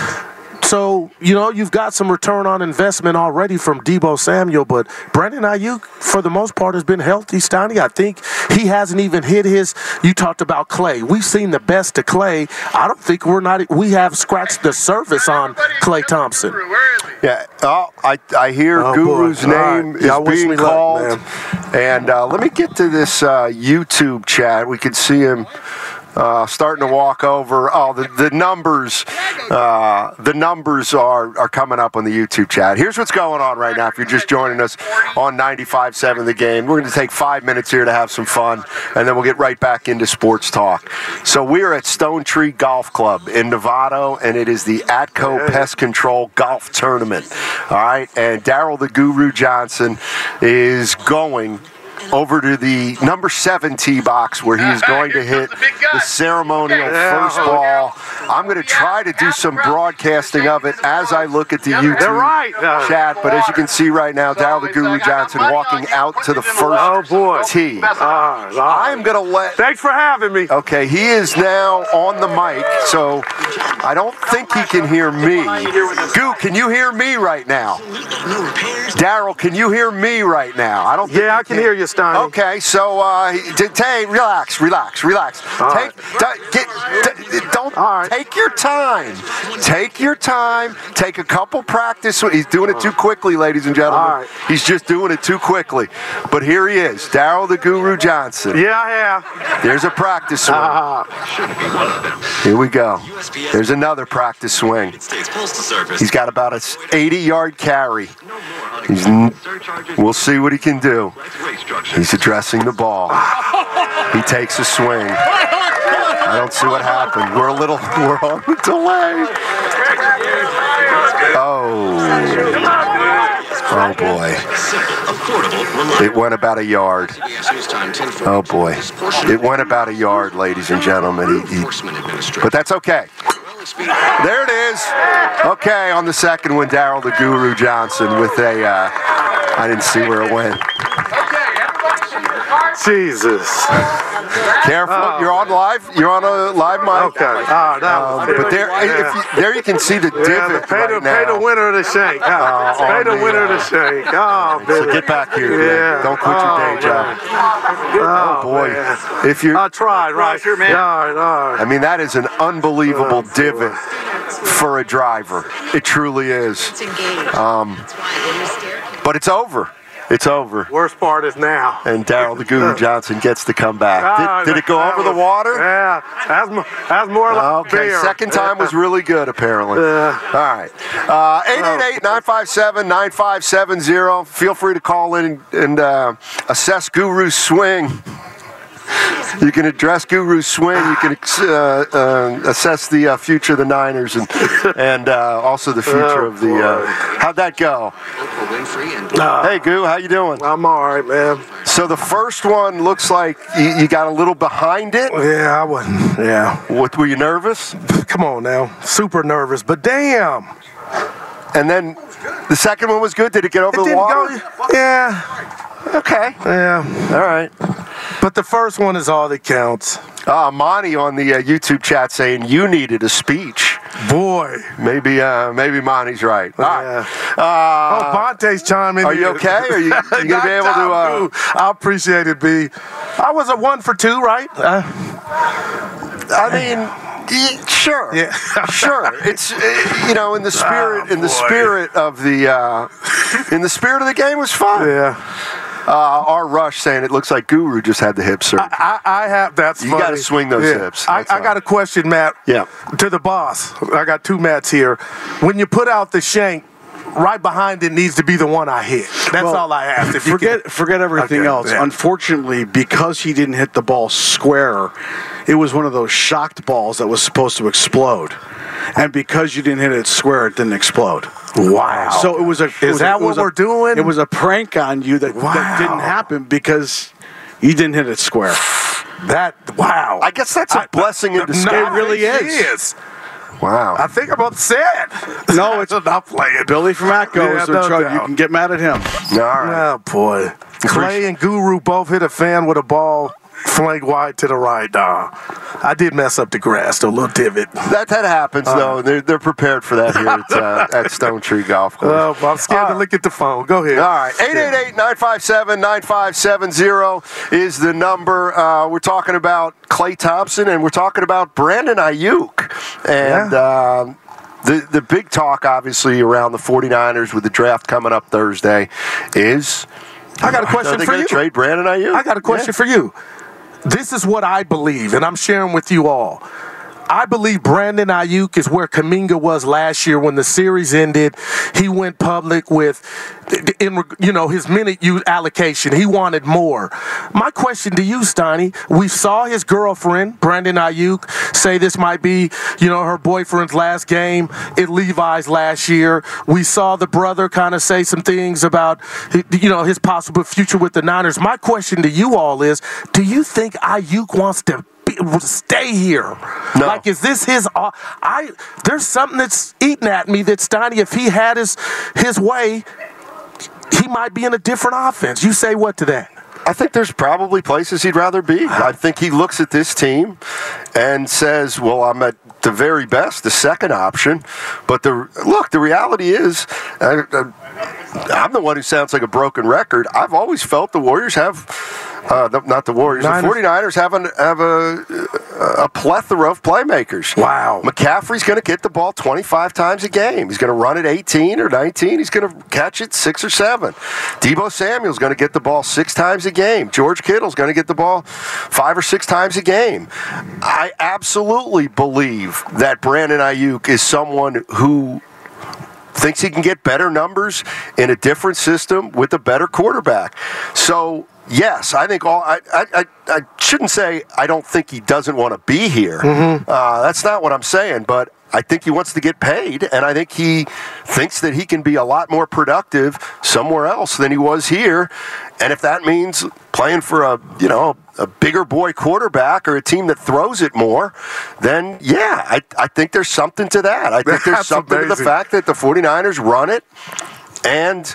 So, you know, you've got some return on investment already from Debo Samuel, but Brandon Ayuk, for the most part, has been healthy, Stoney. I think he hasn't even hit his, you talked about Clay. We've seen the best of Clay. I don't think we're not, we have scratched the surface on Clay Thompson. Yeah, oh, I, I hear Oh, Guru's boy. name All right. is Y'all wish being me luck, called. man. And uh, let me get to this uh, YouTube chat. We can see him uh, starting to walk over. Oh, the, the numbers uh, the numbers are, are coming up on the YouTube chat. Here's what's going on right now if you're just joining us on ninety-five point seven The Game. We're going to take five minutes here to have some fun, and then we'll get right back into sports talk. So we're at Stone Tree Golf Club in Novato, and it is the Atco Pest Control Golf Tournament. All right, and Daryl the Guru Johnson is going over to the number seven tee box where he is going to hit the ceremonial first ball. I'm going to try to do some broadcasting of it as I look at the YouTube chat, but as you can see right now, Daryl the Guru Johnson walking out to the first tee. I'm going to let... Thanks for having me. Okay, he is now on the mic, so I don't think he can hear me. Goo, can you hear me right now? Daryl, can you hear me right now? I don't think Yeah, I can hear you, Stoney. Okay, so uh, hey, relax, relax, relax. All take, right. d- get, d- don't take your time. Take your time. Take a couple practice. He's doing it too quickly, ladies and gentlemen. All right. He's just doing it too quickly. But here he is, Daryl the Guru Johnson. Yeah, I have. There's a practice swing. Uh-huh. Here we go. There's another practice swing. He's got about an eighty-yard carry. He's, we'll see what he can do. He's addressing the ball. He takes a swing. I don't see what happened. We're a little, we're on the delay. Oh. Oh, boy. It went about a yard. Oh, boy. It went about a yard, ladies and gentlemen. He, he, but that's okay. There it is. Okay, on the second one, Daryl the Guru Johnson with a, uh, I didn't see where it went. Jesus. Careful, Oh, you're on live. You're on a live mic. Okay. Oh, that was Um, but there, if you, there you can see the Yeah, divot pay, the, right pay now. the winner of the shank. Oh, Uh, pay on the the, winner of uh, the shank. Oh, So baby. get back here. Yeah. Man. Don't quit your day Oh, job. Oh, Oh boy, man. if you, I tried, right? Sure, man. Yeah, all right, all right. I mean, that is an unbelievable divot for a driver. It truly is. Um, but it's over. It's over. Worst part is now. And Daryl the Guru Johnson gets to come back. Ah, Did, did it go that over the was- water? Yeah, that's more, that's more like Okay, beer. second time was really good, apparently. Yeah. All right. Uh, eight eight eight, nine five seven, nine five seven zero. Feel free to call in and, and uh, assess Guru's swing. You can address Guru's swing. You can uh, uh, assess the uh, future of the Niners and and uh, also the future Oh, of the. Uh, how'd that go? Uh, Hey, Goo, how you doing? I'm all right, man. So the first one looks like you, you got a little behind it. Yeah, I wasn't. Yeah. What, were you nervous? Come on now. Super nervous, but damn. And then the second one was good. Did it get over It the didn't water? go. Yeah. Okay. Yeah. All right. But the first one is all that counts. Uh, Monty on the uh, YouTube chat saying you needed a speech. Boy. Maybe uh, maybe Monty's right. All right. Yeah. Uh, oh, Bonte's chiming in. are you okay? Are you, you going to be able to... Uh, I appreciate it, B. I was a one for two, right? Uh, I mean... y- Sure, Yeah. sure. It's uh, you know in the spirit Oh, in the boy. spirit of the uh, in the spirit of the game was fun. yeah. Uh, our Rush saying it looks like Guru just had the hip surgery. I, I have. That's You funny. gotta swing those Yeah. hips. I, That's I all. got a question, Matt. Yeah. To the boss. I got two Matts here. When you put out the shank, right behind it needs to be the one I hit. That's Well, all I ask. If you forget can- forget everything Okay, else. yeah. Unfortunately, because he didn't hit the ball square, it was one of those shocked balls that was supposed to explode. And because you didn't hit it square, it didn't explode. Wow. So it was a. It Is was a- that it was what a- we're doing? It was a prank on you that, that didn't happen because you didn't hit it square. That wow. I guess that's a I- blessing in no, disguise. It really it is. Wow. I think I'm upset. No, it's not playing. Billy from Atco Yeah, is in no trouble. doubt. You can get mad at him. All right. Oh, boy. Clay and Guru both hit a fan with a ball flank wide to the right, dog. I did mess up the grass, though, a little divot. That that happens, Uh, though. They're, they're prepared for that here at, uh, at Stone Tree Golf Course. Oh, well, I'm scared to look at the phone. Go ahead. All right. eight eight eight, nine five seven, nine five seven zero is the number. Uh, we're talking about Klay Thompson, and we're talking about Brandon Ayuk. And um, the, the big talk, obviously, around the 49ers with the draft coming up Thursday is... I got a question are they for gonna you. trade Brandon Ayuk? I got a question Yeah. for you. This is what I believe, and I'm sharing with you all. I believe Brandon Ayuk is where Kuminga was last year when the series ended. He went public with, in you know, his minute use allocation. He wanted more. My question to you, Steiny, we saw his girlfriend, Brandon Ayuk, say this might be, you know, her boyfriend's last game at Levi's last year. We saw the brother kind of say some things about, you know, his possible future with the Niners. My question to you all is, do you think Ayuk wants to be, stay here? No. Like, is this his? Uh, I there's something that's eating at me that Steiny, if he had his his way, he might be in a different offense. You say what to that? I think there's probably places he'd rather be. I think he looks at this team and says, well, I'm at the very best, the second option. But the look, the reality is, uh, uh, I'm the one who sounds like a broken record. I've always felt the Warriors have, uh, the, not the Warriors, Niners. the 49ers have, an, have a, a plethora of playmakers. Wow. McCaffrey's going to get the ball twenty-five times a game. He's going to run it eighteen or nineteen. He's going to catch it six or seven. Deebo Samuel's going to get the ball six times a game. George Kittle's going to get the ball five or six times a game. I absolutely believe that Brandon Ayuk is someone who thinks he can get better numbers in a different system with a better quarterback. So, yes, I think all I, I, I, I shouldn't say I don't think he doesn't want to be here. Mm-hmm. Uh, that's not what I'm saying, but I think he wants to get paid, and I think he thinks that he can be a lot more productive somewhere else than he was here. And if that means playing for a, you know, a bigger boy quarterback or a team that throws it more, then yeah, I, I think there's something to that. I think there's That's something to the amazing. fact that the 49ers run it and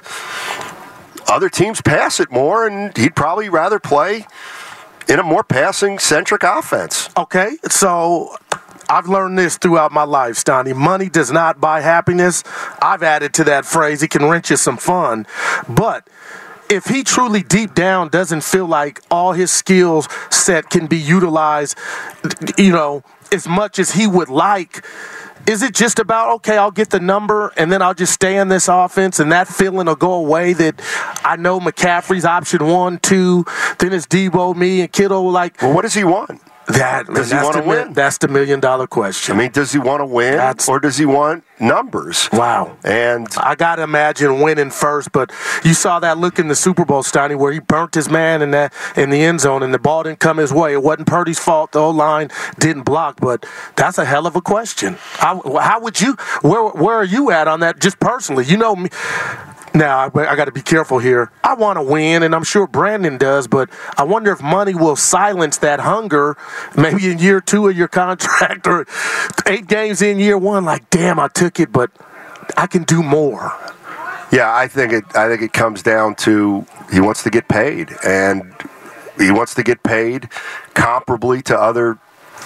other teams pass it more, and he'd probably rather play in a more passing-centric offense. Okay, so I've learned this throughout my life, Stoney. Money does not buy happiness. I've added to that phrase. It can rent you some fun. But if he truly deep down doesn't feel like all his skills set can be utilized, you know, as much as he would like, is it just about, okay, I'll get the number and then I'll just stay in this offense and that feeling will go away that I know McCaffrey's option one, two, then it's Debo, me, and Kittle, like. Well, what does he want? That, Does he that's wanna the mi- win? That's the million dollar question. I mean, does he want to win That's- or does he want numbers? Wow. And I got to imagine winning first, but you saw that look in the Super Bowl, Steiny, where he burnt his man in that in the end zone and the ball didn't come his way. It wasn't Purdy's fault. The O-line didn't block, but that's a hell of a question. How, how would you, where, where are you at on that just personally? You know me. Now, I, I got to be careful here. I want to win, and I'm sure Brandon does, but I wonder if money will silence that hunger maybe in year two of your contract or eight games in year one. Like, damn, I took it, but I can do more. yeah, I think it. I think it comes down to he wants to get paid, and he wants to get paid comparably to other.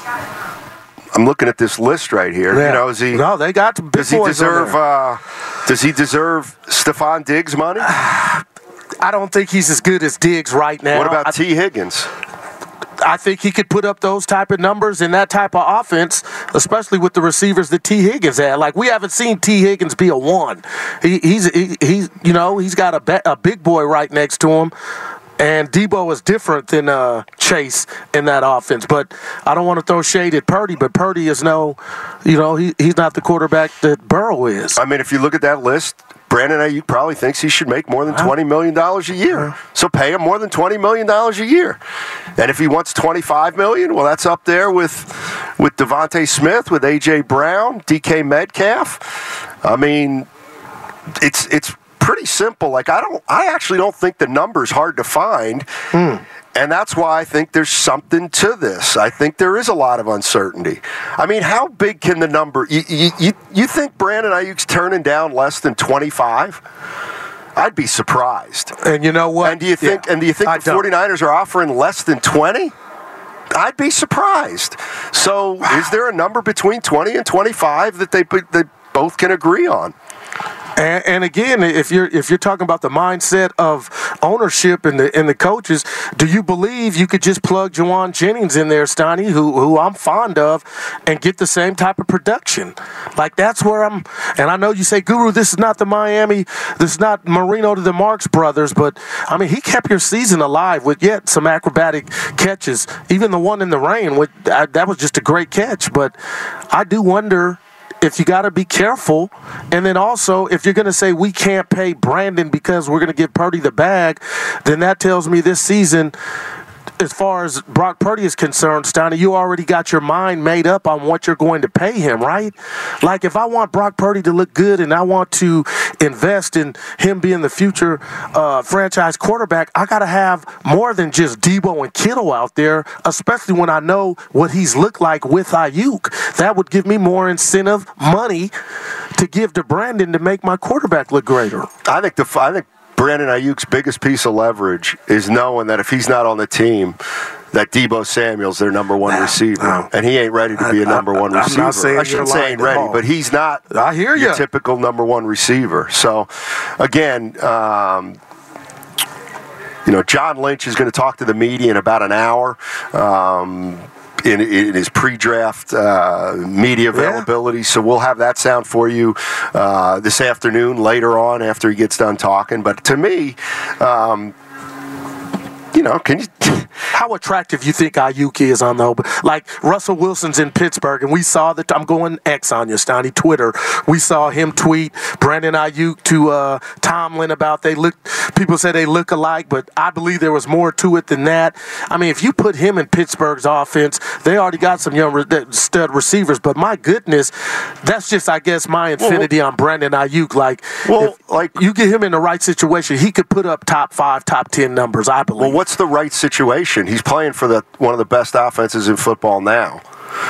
I'm looking at this list right here. Yeah. You know, is he? No, they got the big Does he boys on deserve? there. Uh, does he deserve Stephon Diggs money? I don't think he's as good as Diggs right now. What about I, T. Higgins? I think he could put up those type of numbers in that type of offense, especially with the receivers that T. Higgins had. Like, we haven't seen T. Higgins be a one. He, he's he, he's you know he's got a, be- a big boy right next to him. And Debo is different than uh, Chase in that offense. But I don't want to throw shade at Purdy, but Purdy is no, you know, he, he's not the quarterback that Burrow is. I mean, if you look at that list, Brandon Ayuk probably thinks he should make more than twenty million dollars a year. So pay him more than twenty million dollars a year. And if he wants twenty-five million dollars, well, that's up there with with Devontae Smith, with A J. Brown, D K Metcalf. I mean, it's it's pretty simple. Like, I don't, I actually don't think the number's hard to find. Hmm. And that's why I think there's something to this. I think there is a lot of uncertainty. I mean, how big can the number... You, you, you, you think Brandon Ayuk's turning down less than twenty-five? I'd be surprised. And you know what? And do you think, yeah, and do you think the don't. 49ers are offering less than twenty? I'd be surprised. So wow. Is there a number between twenty and twenty-five that they, they both can agree on? And, and again, if you're if you're talking about the mindset of ownership and the and the coaches, do you believe you could just plug Juwan Jennings in there, Steiny, who who I'm fond of, and get the same type of production? Like, that's where I'm. And I know you say, Guru, this is not the Miami, this is not Marino to the Marks brothers, but I mean, he kept your season alive with yet some acrobatic catches. Even the one in the rain, with uh, that was just a great catch. But I do wonder if you got to be careful, and then also if you're going to say we can't pay Brandon because we're going to give Purdy the bag, then that tells me this season, as far as Brock Purdy is concerned, Steiny, you already got your mind made up on what you're going to pay him, right? Like, if I want Brock Purdy to look good and I want to invest in him being the future uh, franchise quarterback, I got to have more than just Debo and Kittle out there, especially when I know what he's looked like with Ayuk. That would give me more incentive money to give to Brandon to make my quarterback look greater. I think the I think. Brandon Ayuk's biggest piece of leverage is knowing that if he's not on the team, that Debo Samuel's their number one no, receiver, no. and he ain't ready to be a number one I'm receiver. Not saying I shouldn't say ain't ready, all. but he's not I hear your you. typical number one receiver. So, again, um, you know, John Lynch is going to talk to the media in about an hour. Um, In, in his pre-draft uh, media availability. Yeah. So we'll have that sound for you uh, this afternoon, later on, after he gets done talking. But to me, um, you know, can you... How attractive you think Ayuk is on the... Like, Russell Wilson's in Pittsburgh, and we saw that... I'm going X on you, Steiny, Twitter. We saw him tweet Brandon Ayuk to uh, Tomlin about they look... People say they look alike, but I believe there was more to it than that. I mean, if you put him in Pittsburgh's offense, they already got some young re- stud receivers, but my goodness, that's just, I guess, my infinity well, on Brandon Ayuk. Like, well, like you get him in the right situation, he could put up top five, top ten numbers, I believe. Well, what's the right situation? He's playing for the one of the best offenses in football now.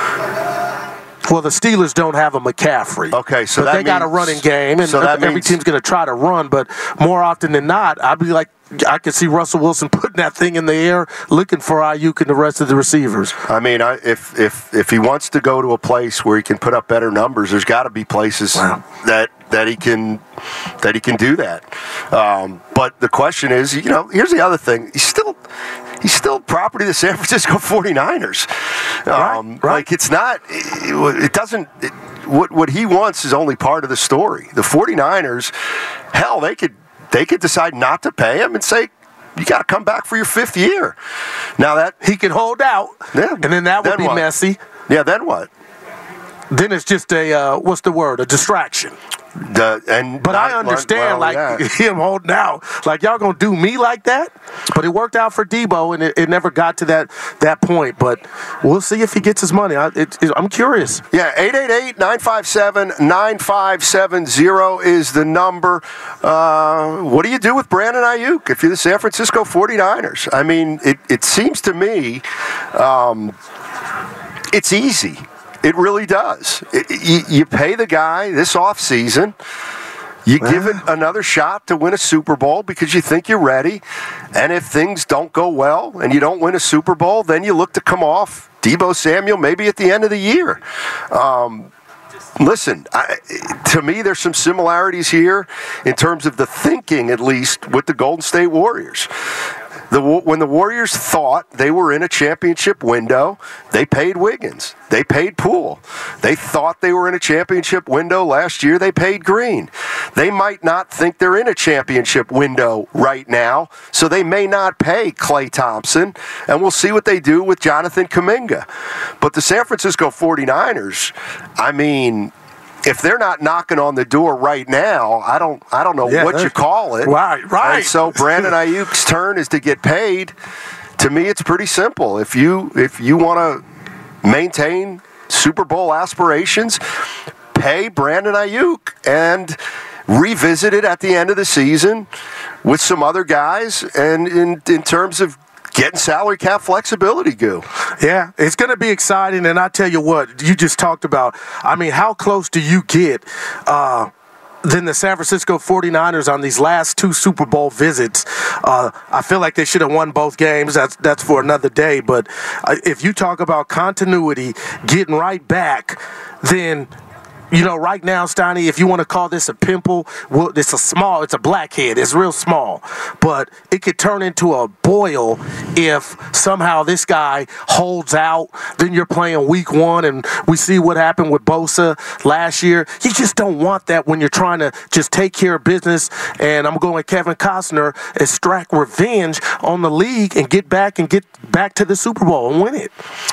Well, the Steelers don't have a McCaffrey. Okay, so but that they means, got a running game, and so that every means, team's going to try to run. But more often than not, I'd be like, I could see Russell Wilson putting that thing in the air, looking for Ayuk and the rest of the receivers. I mean, I, if if if he wants to go to a place where he can put up better numbers, there's got to be places wow. that that he can that he can do that. Um, but the question is, you know, here's the other thing: he's still. He's still property of the San Francisco forty-niners. Um, right, right. Like, it's not, it, it doesn't, it, what what he wants is only part of the story. The forty-niners, hell, they could they could decide not to pay him and say, you got to come back for your fifth year. Now that he can hold out, yeah, and then that would then be what? messy. Yeah, then what? Then it's just a, uh, what's the word, a distraction. The, and but not, I understand, well, like, yeah. him holding out. Like, y'all going to do me like that? But it worked out for Debo, and it, it never got to that that point. But we'll see if he gets his money. I, it, it, I'm curious. Yeah, eight eight eight, nine five seven, nine five seven zero is the number. Uh, what do you do with Brandon Ayuk if you're the San Francisco forty-niners? I mean, it, it seems to me um, it's easy. It really does. It, you, you pay the guy this offseason. You well. give it another shot to win a Super Bowl because you think you're ready. And if things don't go well and you don't win a Super Bowl, then you look to come off Debo Samuel maybe at the end of the year. Um, listen, I, to me, there's some similarities here in terms of the thinking, at least, with the Golden State Warriors. The, when the Warriors thought they were in a championship window, they paid Wiggins. They paid Poole. They thought they were in a championship window last year. They paid Green. They might not think they're in a championship window right now, so they may not pay Klay Thompson, and we'll see what they do with Jonathan Kuminga. But the San Francisco forty-niners, I mean, if they're not knocking on the door right now, I don't I don't know Yeah, what you call it. Right, right. And so Brandon Ayuk's turn is to get paid. To me, it's pretty simple. If you if you want to maintain Super Bowl aspirations, pay Brandon Ayuk and revisit it at the end of the season with some other guys, and in in terms of getting salary cap flexibility, Goo. Yeah, it's going to be exciting, and I tell you what, you just talked about, I mean, how close do you get uh, than the San Francisco forty-niners on these last two Super Bowl visits? Uh, I feel like they should have won both games. That's that's for another day, but uh, if you talk about continuity, getting right back, then... You know, right now, Steiny, if you want to call this a pimple, well, it's a small, it's a blackhead. It's real small. But it could turn into a boil if somehow this guy holds out. Then you're playing week one, and we see what happened with Bosa last year. You just don't want that when you're trying to just take care of business. And I'm going Kevin Costner, extract revenge on the league and get back and get back to the Super Bowl and win it.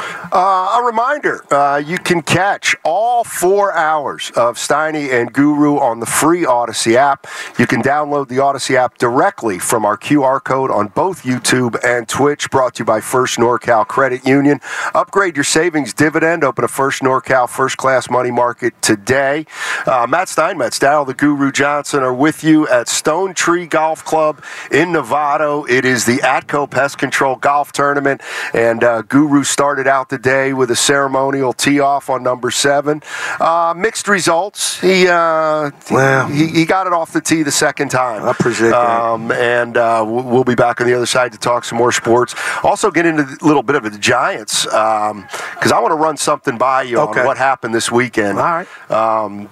Uh, a reminder, uh, you can catch all four hours of Steiny and Guru on the free Odyssey app. You can download the Odyssey app directly from our Q R code on both YouTube and Twitch, brought to you by First NorCal Credit Union. Upgrade your savings dividend. Open a First NorCal First Class Money Market today. Uh, Matt Steinmetz, Darryl the Guru Johnson are with you at Stone Tree Golf Club in Novato. It is the Atco Pest Control Golf Tournament, and uh, Guru started out the day with a ceremonial tee-off on number seven. Uh, mixed results. He, uh, wow. he he got it off the tee the second time. I appreciate um, that. And uh, we'll be back on the other side to talk some more sports. Also get into a little bit of the Giants, because um, I want to run something by you okay. on what happened this weekend. All right. Um,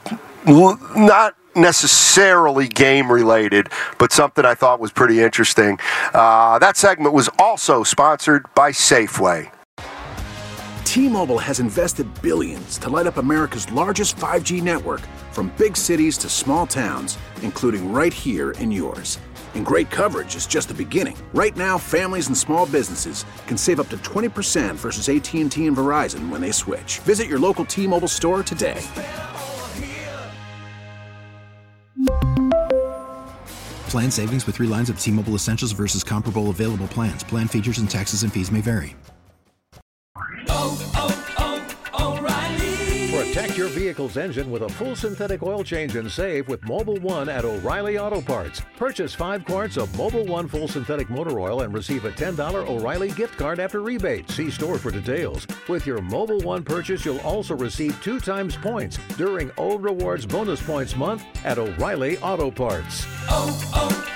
not necessarily game related, but something I thought was pretty interesting. Uh, that segment was also sponsored by Safeway. T-Mobile has invested billions to light up America's largest five G network, from big cities to small towns, including right here in yours. And great coverage is just the beginning. Right now, families and small businesses can save up to twenty percent versus A T and T and Verizon when they switch. Visit your local T-Mobile store today. Plan savings with three lines of T-Mobile Essentials versus comparable available plans. Plan features and taxes and fees may vary. Protect your vehicle's engine with a full synthetic oil change and save with Mobil one at O'Reilly Auto Parts. Purchase five quarts of Mobil one full synthetic motor oil and receive a ten dollars O'Reilly gift card after rebate. See store for details. With your Mobil one purchase, you'll also receive two times points during O Rewards Bonus Points Month at O'Reilly Auto Parts. Oh,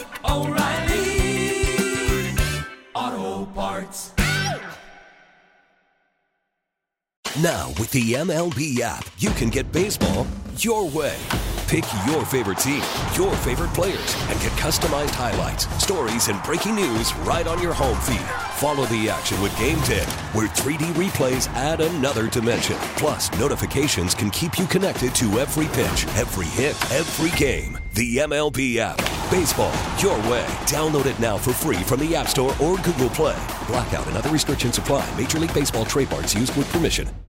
oh, oh, O'Reilly Auto Parts. Now, with the M L B app, you can get baseball your way. Pick your favorite team, your favorite players, and get customized highlights, stories, and breaking news right on your home feed. Follow the action with Game ten, where three D replays add another dimension. Plus, notifications can keep you connected to every pitch, every hit, every game. The M L B app. Baseball your way. Download it now for free from the App Store or Google Play. Blackout and other restrictions apply. Major League Baseball trademarks used with permission.